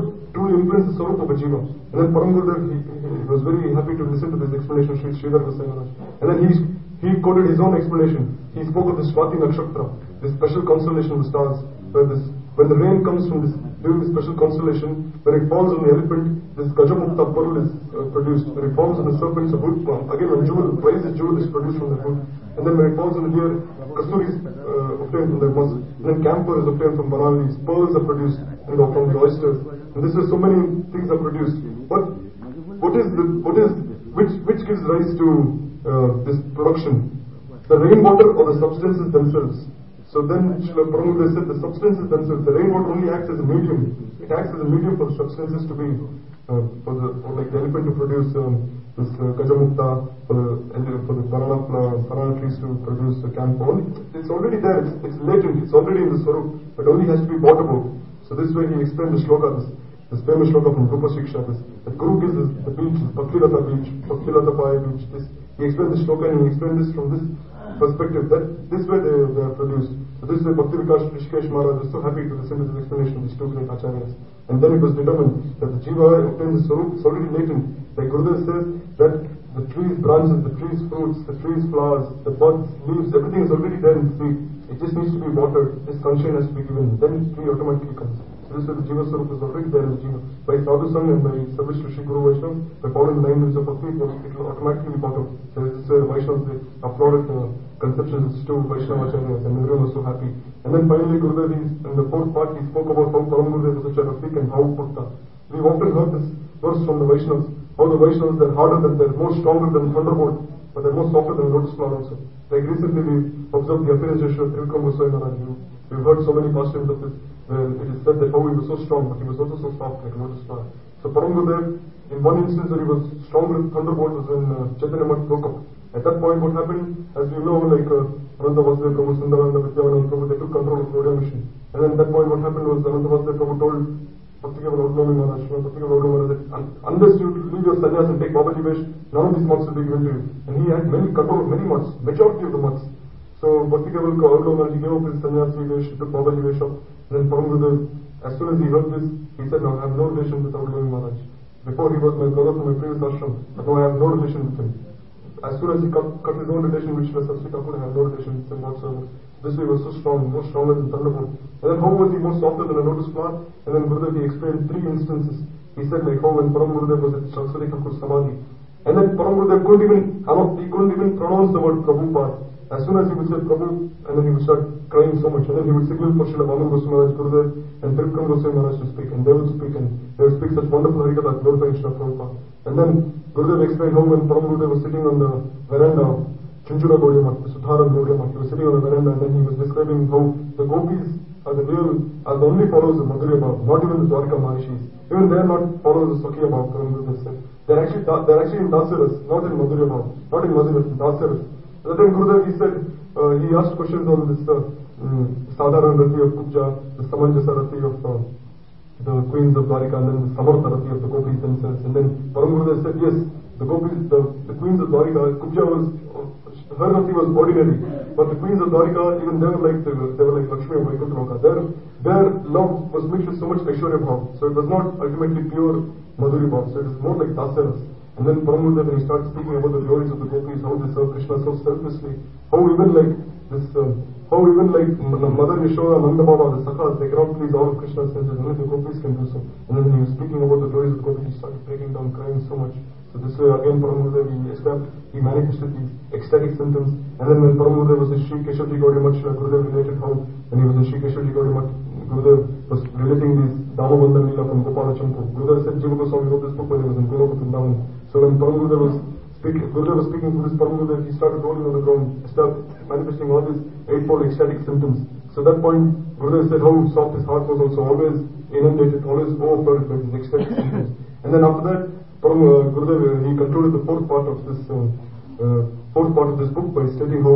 to influence the Swarup of a Jiva. And then Param Gurudev, he, he was very happy to listen to this explanation, Sri Sridhar Goswami Maharaj. And then he, he quoted his own explanation. He spoke of the Swati Nakshatra, this special constellation of the stars, where this, when the rain comes from this, during this special constellation, when it falls on the elephant, this Gajamukta pearl is uh, produced. When it falls on the serpent's wood, again when jewel, twice the jewel is produced from the wood. And then when it falls on the deer, Kasturi is uh, obtained from the musk. And then camphor is obtained from banana leaves. Pearls are produced you know, from the oysters. And this way so many things are produced. But what is the, what is, which, which gives rise to uh, this production? The rainwater or the substances themselves? So then Srila Prabhupada said the substances themselves, the rainwater only acts as a medium. It acts as a medium for substances to be, uh, for the, for like the elephant to produce um, this uh, Gajamukta, for the, for the banana, uh, banana trees to produce uh, camphor. It's already there, it's, it's latent, it's already in the Swarup, but only has to be brought about. So this way he explained the shloka, this, this famous shloka from Rupa Shiksha, this, that Guru gives us the beach, Bhaktilata beach, Bhaktilata Paya beach. This, he explained the shloka and he explained this from this perspective, that this way they, they are produced. So this way Bhakti Vikas Rishikesh Maharaj was so happy to listen to this explanation of these two great acharyas. And then it was determined that the Jiva obtains the Swarup, it's already latent. Like Gurudev says that the trees' branches, the trees' fruits, the trees' flowers, the buds, leaves, everything is already there in the tree. It just needs to be watered, this sunshine has to be given, then the tree automatically comes. So this way the Jiva Swarup is already there in the Jiva. By Sadhu Sang and by service to Shri Guru Vaishnava, by following the nine limbs of Bhakti, it will, it will automatically be watered. So this is where the Vaishnavas, they applauded the conceptions to Vaishnava Acharyas, and everyone was so happy. And then finally Gurudev, in the fourth part, he spoke about how Param Gurudev was such a Rafiq and how Putta. We've often heard this verse from the Vaishnavas, how the Vaishnavas, they're harder than, they're more stronger than thunderbolt, but they're more softer than lotus flower also. Like recently we observed the appearance of Sri Trivikram Goswami Maharaj. We've heard so many pastimes of this, where it is said that how he was so strong, but he was also so soft like lotus flower. So Param Gurudev, in one instance where he was stronger than thunderbolt was when uh, Chaitanya Math broke up. At that point what happened, as you know, like uh, Ananta Vasudeva Prabhu, Sundarananda Vidyavananda Prabhu, they took control of the Gaudiya mission. And then at that point what happened was Ananta Vasudeva Prabhu told Bhakti Keval Audlami Maharaj, Bhakti Keval Audlami Maharaj, that unless you leave your sannyas and take Babaji Vesh, none of these months will be given to you. And he had many control of many months, majority of the months. So Bhakti Keval Audlami Maharaj, he gave up his sannyasi Vesh, he took Babaji Vesh up. And then Param Gurudev, as soon as he heard this, he said, no, I have no relation with Audlami Maharaj. Before he was my brother from my previous ashram, but now I have no relation with him. As soon as he cut, cut his own relation with Srila Sastri Thakur, I have no relation with him whatsoever. This way he was so strong, more stronger than thunderbolt. And then how was he more softer than a lotus flower? And then Gurudev, he explained three instances. He said like how when Param Gurudev was at Saraswati Thakur's Samadhi. And then Param Gurudev couldn't even, he couldn't even pronounce the word Prabhupada. As soon as he would say Prabhu, and then he would start crying so much. And then he would signal for Srila Vaman Goswami Maharaj, Gurudev, and Trivikram Goswami Maharaj to speak. And they would speak, and they would speak such wonderful Harikatha, glorifying Srila Prabhupada. And then Gurudev explained how when Param Gurudev was sitting on the veranda of Chunchura Gaudiya Math, the Sudharan Gaudiya Math, he was sitting on the veranda, and then he was describing how the gopis are the real, are the only followers of Madhurya Bhav, not even the Dwarka Mahishis. Even they are not followers of Sakya Bhav, Param Gurudev said. They're actually, they're actually in Dasaras, not in Madhurya Bhav, not in Madhurya, in Dasaras. And then Gurudev, he said, uh, he asked questions on this uh, um, Sadharan Rati of Kubja, the Samanjasa Rati of uh, the queens of Dwarika, and then the Samartha Rati of the gopis themselves. And then Param Gurudev said, yes, the gopis, the, the queens of Dwarika, Kubja was, uh, her Rati was ordinary, but the queens of Dwarika, even they were like, they were, they were like Lakshmi and Vaikuntha. Their, their love was mixed with so much Aishwarya Bhav, so it was not ultimately pure Madhuri Bhav, so it was more like Dasaras. And then Param Gurudev, when he started speaking about the glories of the gopis, how they serve Krishna so selflessly, how even like this, uh, how even like Mother Yashoda, Nanda Baba, the Sakhas, they cannot please all of Krishna's senses, only the gopis can do so. And then when he was speaking about the glories of the gopis, he started breaking down, crying so much. So this way again Param Gurudev, he established, he manifested these ecstatic symptoms. And then when Param Gurudev was in Sri Keshavji Gaudiya Math, Gurudev related how when he was in Sri Keshavji Gaudiya Math, Gurudev was relating these Damabandhan Leela from Gopala Champu. Gurudev said Jiva Goswami wrote this book when he was in Goloka Vrindavan. So when Param Gurudev was speaking, Gurudev was speaking to this Param Gurudev, he started rolling on the ground, started manifesting all these eightfold ecstatic symptoms. So at that point, Gurudev said how soft his heart was also, always inundated, always overflowed by these ecstatic symptoms. And then after that, Param uh, Gurudev, uh, he concluded the fourth part of this uh, uh, fourth part of this book by stating how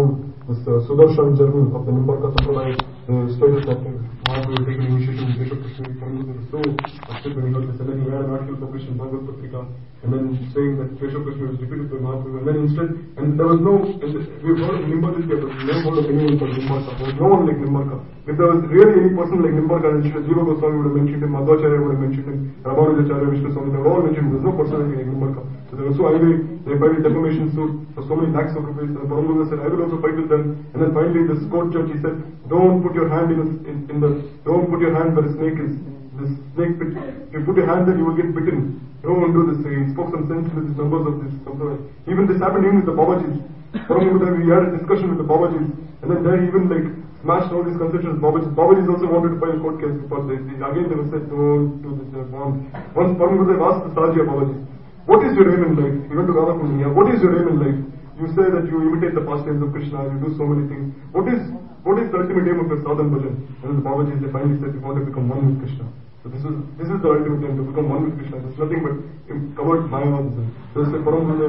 this uh, Sudarshan journal of the Nimbarka Sampradaya uh, stated that Mahaprabhu had taken initiative in Keshav Krishna Paramguru was so upset when he heard this, and then he had an article published in Bhagavad Patrika, and then saying that Keshav Krishna was defeated by Mahaprabhu, and then instead, and there was no, we've heard of Nimbarka, but we never heard of anyone called Nimbarka. There was no one like Nimbarka. If there was really any person like Nimbarka, then Jiva Goswami would have mentioned him, Madhvacharya would have mentioned him, Ramanujacharya, Vishnu Swami, they were all mentioned. There was no person like Nimbarka. So they were so angry, they filed a defamation suit for so many lakhs of rupees, and Paramguru said, I will also fight with them. And then finally this court judge, he said, don't put your hand in, a, in, in the, don't put your hand where the snake is. This snake pit, if you put your hand there, you will get bitten. Don't do this. He spoke some sense with the members of this. Even this happened even with the Babajis. Paramguru, we had a discussion with the Babajis, and then there he even like smashed all these conceptions. Babajis, Babajis also wanted to file a court case because they, they again they were said, don't do this. Once Paramguru asked the Saji of Babajis, what is your aim in life? He went to Radha Kundini. What is your aim in life? You say that you imitate the pastimes of Krishna, you do so many things. What is what is the ultimate aim of your sadhan bhajan? And then the Babajis, they finally said, we want to become one with Krishna. So this is this is the ultimate aim, to become one with Krishna. There's nothing but covered Mayavadism. So they said, Paramguru,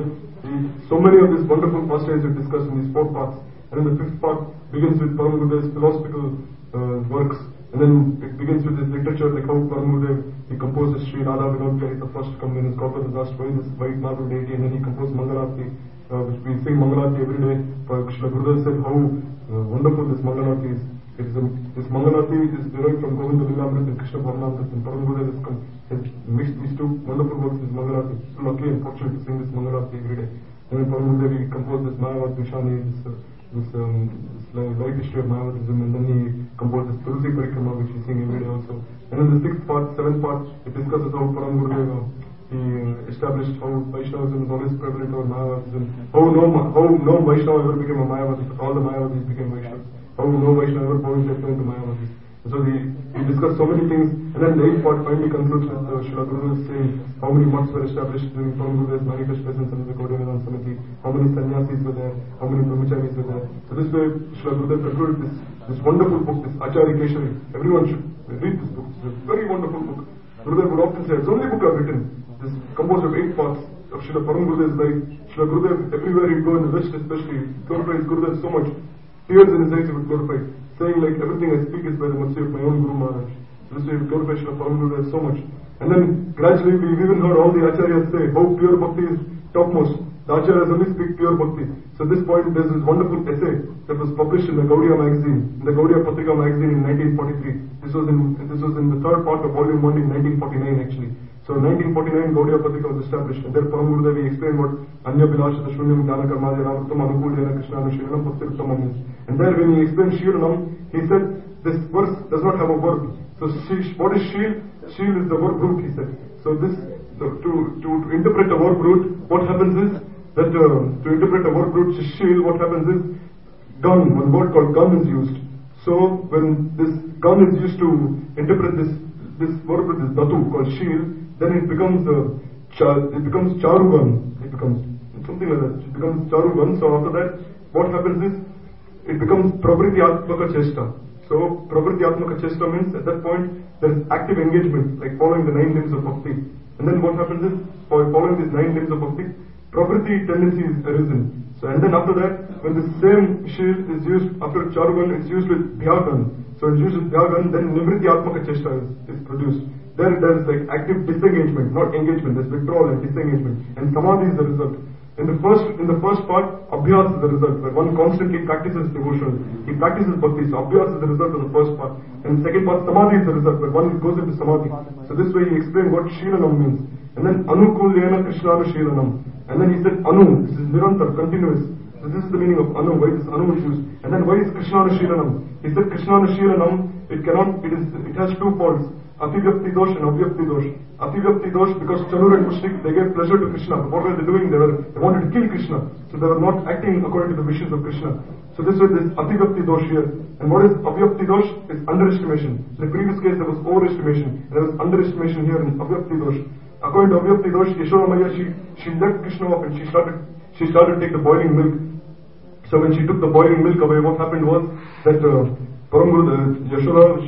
so many of these wonderful pastimes we discussed in these four parts. And then the fifth part begins with Paramguru's philosophical uh, works. And then it begins with his literature, like how Paramguru, he composed Sri Radha Vinod Charita first come when his Gopal was asked why this white marble deity, and then he composed Mangalarti, uh, which we sing Mangalarti every day. Krishna Gurudev said how uh, wonderful this Mangalarti is. It is a, this Mangalarti is derived from Govinda Lilamrit and Krishna Bhavanamrit, and Paramguru has, has mixed these two wonderful works with Mangalarti. So lucky and fortunate to sing this Mangalarti every day. And then Paramguru, he composed this Mayavad Vishani, this uh, this, um, this life history of Mayavadism, and then he composed this Tulsi Parikrama, which we sing every day also. And in the sixth part, seventh part, it discusses how Paramguru uh, he uh, established how Vaishnavism is always prevalent over Mayavadism, how no, how no Vaishnava ever became a Mayavadi, but all the Mayavadis became Vaishnavas, how no Vaishnava ever bowed his head to Mayavadis. So he, he discussed so many things, and then the eighth part finally concludes with uh, Srila Gurudev saying how many months were established during Paramguru's manifest presence under the Gaudiya Vedanta Samiti, how many sannyasis were there, how many brahmacharis were there. So this way Srila Gurudev concluded this, this wonderful book, this Acharya Keshari. Everyone should read this book. It's a very wonderful book. Gurudev would often say, it's only book I've written. This is composed of eight parts of Srila Paramgurudev's life. Srila Gurudev, everywhere he'd go in the West especially, glorifies Gurudev so much. Tears in his eyes he would glorify, saying like everything I speak is by the mercy of my own Guru Maharaj. So this way he glorifies Srila Paramgurudev so much. And then gradually we've even heard all the Acharyas say how pure bhakti is topmost. The Acharyas only speak pure bhakti. So at this point there's this wonderful essay that was published in the Gaudiya magazine, in the Gaudiya Patrika magazine in nineteen forty-three. This was in this was in the third part of volume one in nineteen forty-nine actually. So in nineteen forty-nine Gaudiya Patrika was established, and there Paramgurudev explained what Anya Bilashata Shunyam Jnana Karmadya Ramrutam Anukulyana Krishna Anushiranam Bhaktiruttamam means. And there when he explained Shiranam, he said this verse does not have a verb. So what is Shil? Shil is the verb root, he said. So this, so to, to, to interpret a verb root, what happens is that uh, to interpret a verb root Shil, what happens is gun, one word called gun is used. So when this gun is used to interpret this this verb root, this dhatu called Shil, then it becomes uh, char, it becomes charugan. It becomes something like that. It becomes charugan. So after that, what happens is it becomes pravriti-atmaka chesta. So pravriti-atmaka chesta means at that point there is active engagement, like following the nine limbs of bhakti. And then what happens is, for following these nine limbs of bhakti, pravriti tendency is arisen. So and then after that, when the same shield is used after charugan, it's used with dhyagan. So it's used with dhyagan, then nivriti-atmaka chesta is, is produced. There there is like active disengagement, not engagement. There's withdrawal and disengagement, and samadhi is the result. In the first, in the first part, abhyas is the result, where one constantly practices devotion. He practices bhakti, so abhyas is the result of the first part. And the second part, samadhi is the result, where one goes into samadhi. So this way he explained what Shilanam means. And then Anukulyena Krishnanu Shilanam. And then he said Anu, this is nirantar, continuous. So this is the meaning of Anu, why this Anu is used. And then why is Krishnanu Shilanam? He said Krishnanu Shilanam, it cannot, it is, it has two faults. Ativyapti dosh and avyapti dosh. Ativyapti dosh because Chanur and Mushrik, they gave pleasure to Krishna. But what were they doing? They were, they wanted to kill Krishna. So they were not acting according to the wishes of Krishna. So this way there is Ativyapti dosh here. And what is avyapti dosh? It's underestimation. In the previous case there was overestimation. There was underestimation here in avyapti dosh. According to avyapti dosh, Yashoda Maya, she, she let Krishna off and she started, she started to take the boiling milk. So when she took the boiling milk away, what happened was that uh, Paramguru, uh, Yashoda, she,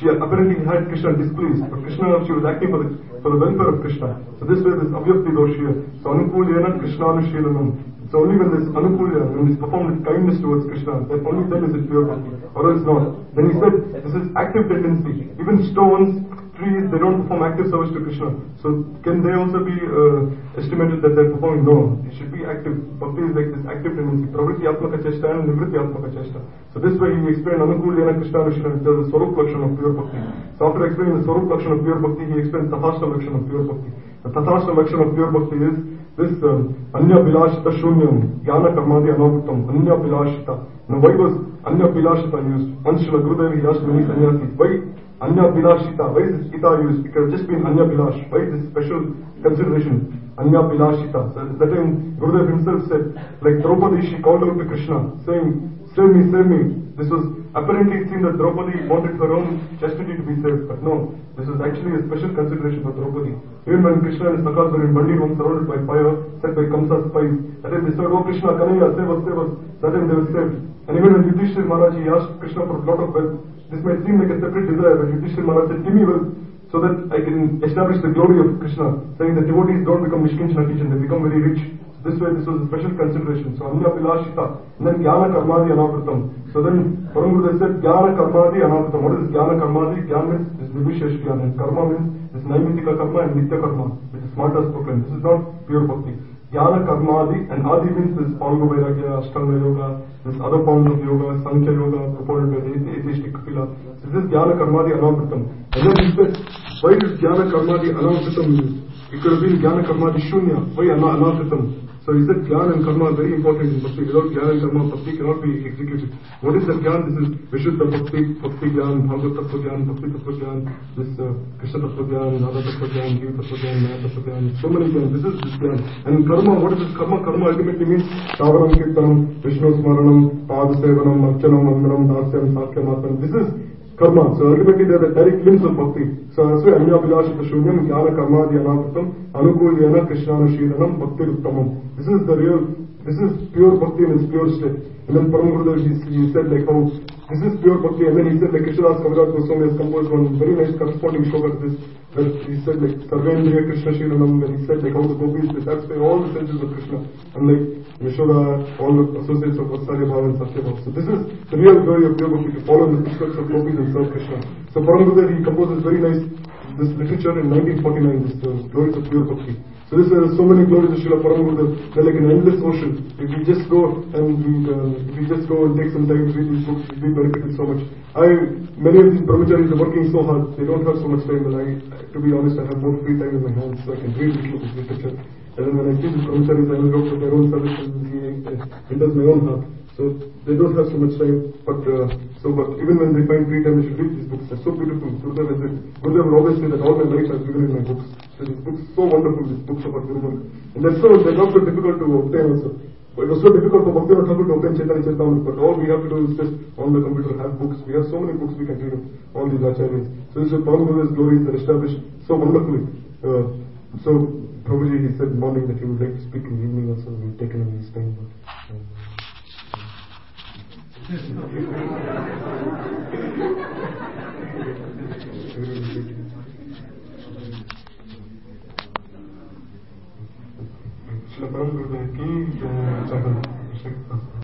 she apparently had Krishna displeased, but Krishna, she was acting for the, for the welfare of Krishna. So this way, this avyakti doshya. So anukulyena Krishnanushīlanam. So only when this anukulya, when it's performed with kindness towards Krishna, then only then is it pure bhakti, or else not. Then he said, this is active tendency. Even stones, trees, they don't perform active service to Krishna. So can they also be uh, estimated that they're performing? No. It should be active. Bhakti is like this active tendency. Pravritti atmaka cheshta and nivritti atmaka cheshta. So this way he explained anukulyena Krishnanushīlanam, the swarup lakshana of pure bhakti. So after explaining the swarup lakshana of pure bhakti, he explained tathashta lakshana of pure bhakti. The tathashta lakshana of pure bhakti is this um, Anya Bilashita Shunyam, Jnana Karmadi Anavrittam, Anya Bilashita. Now why was Anya Bilashita used? Once Srila Gurudev, he asked many sannyasis, why Anya Bilashita? Why is this Ita used? It could have just been Anya Bilash. Why this special consideration? Anya Bilashita. So at that time, Gurudev himself said, like Draupadi, she called out to Krishna, saying, save me, save me. This was, apparently it seemed that Draupadi wanted her own chastity to be saved, but no. This was actually a special consideration for Draupadi. Even when Krishna and his Sakhas were in Bandi room surrounded by fire, set by Kamsa's spies, that time they said, oh Krishna, Kanhaiya, save us, save us. That time they were saved. And even when Yudhishthira Maharaj, he asked Krishna for a lot of wealth. This might seem like a separate desire, but Yudhishthira Maharaj said, give me wealth, so that I can establish the glory of Krishna, saying that devotees don't become Nishkinchana Kichan, they become very rich. This way, this was a special consideration. So, Anya Bilashita. And then Jnana Karmadi Anavritam. So then, Param Gurudev said, Jnana Karmadi Anavritam. What is Jnana Karmadi? Jnana means this Vibhishesh Jnana. And Karma means this Naimitika Karma and Nitya Karma, which is Smarta's proclaimed. This is not pure bhakti. Jnana Karmadi, and Adi means this Palga Vairagya, Ashtanga Yoga, this other forms of yoga, Sankhya Yoga, proponent by the atheistic Kapila. So this is Jnana Karmadi Anavritam. And then he said, why is Jnana Karmadi Anavritam used? It could have been Jnana Karmadi Shunya. Why Anavritam? So he said Jnana and Karma are very important in Bhakti. Without Jnana and Karma, Bhakti cannot be executed. What is that Jnana? This is Vishuddha Bhakti, Bhakti Jnana, Bhagavad Tattva Jnana, Bhakti Tattva Jnana, this uh, Krishna Tattva Jnana, Radha Tattva Jnana, Jiva Tattva Jnana, Maya Tattva Jnana, so many Jnana. This is this Jnana. And Karma, what is this Karma? Karma ultimately means Shravanam Kirtanam, Vishnu Smaranam, Padasevanam, Archanam, Vandanam, Dasyam, Sakyam, Atman. This is Karma. So ultimately they are the direct limbs of Bhakti. So that's why Anya Bilashita Shunyam, Jnana Karmadi Anavritam, Anukulyena Krishnanushīlanam, Bhakti Uttamam. This is the real, this is pure Bhakti in its pure state. And then Param Gurudev, he, he said like how, this is pure Bhakti. And then he said like Krishnadas Kaviraj Goswami has composed one very nice corresponding shloka to this, where he said like Sarvendriya Krishna Shīlanam, and he said like how the gopis, they satisfy all the senses of Krishna. And like Yashoda, all the associates of Vatsalya Bhava and Satya Bhava. So this is the real glory of pure Bhakti, to follow the footsteps of gopis and serve Krishna. So Param Gurudev, he composes very nice, this literature in nineteen forty-nine, this uh, glories of pure Bhakti. So this is uh, so many glories of Srila Param Gurudev. They're like an endless ocean. If we just go and we, uh, if we just go and take some time to read these books, we benefit so much. I, many of these brahmacharis are working so hard, they don't have so much time, and I, to be honest, I have more free time in my hands, so I can read little of this literature. And then when I see these brahmacharis, I will go for their own services, it does my own heart. So they don't have so much time, but uh, so but even when they find free time, they should read these books. They're so beautiful. Gurudev has said, Gurudev will always say that all my life I've given in my books. So these books so wonderful, these books about Guru. And they're so they're not so difficult to obtain also. But it was so difficult for Bhaktivinoda Thakur to obtain Chaitanya Charitamrita, but all we have to do is just on the computer have books. We have so many books we can read of all these acharyas. So this is Param Gurudev's glories are established so wonderfully. Uh, so Prabhuji, he said morning that he would like to speak in the evening also. We've taken him his time. But, um, Shri Param Gurudev ki jai.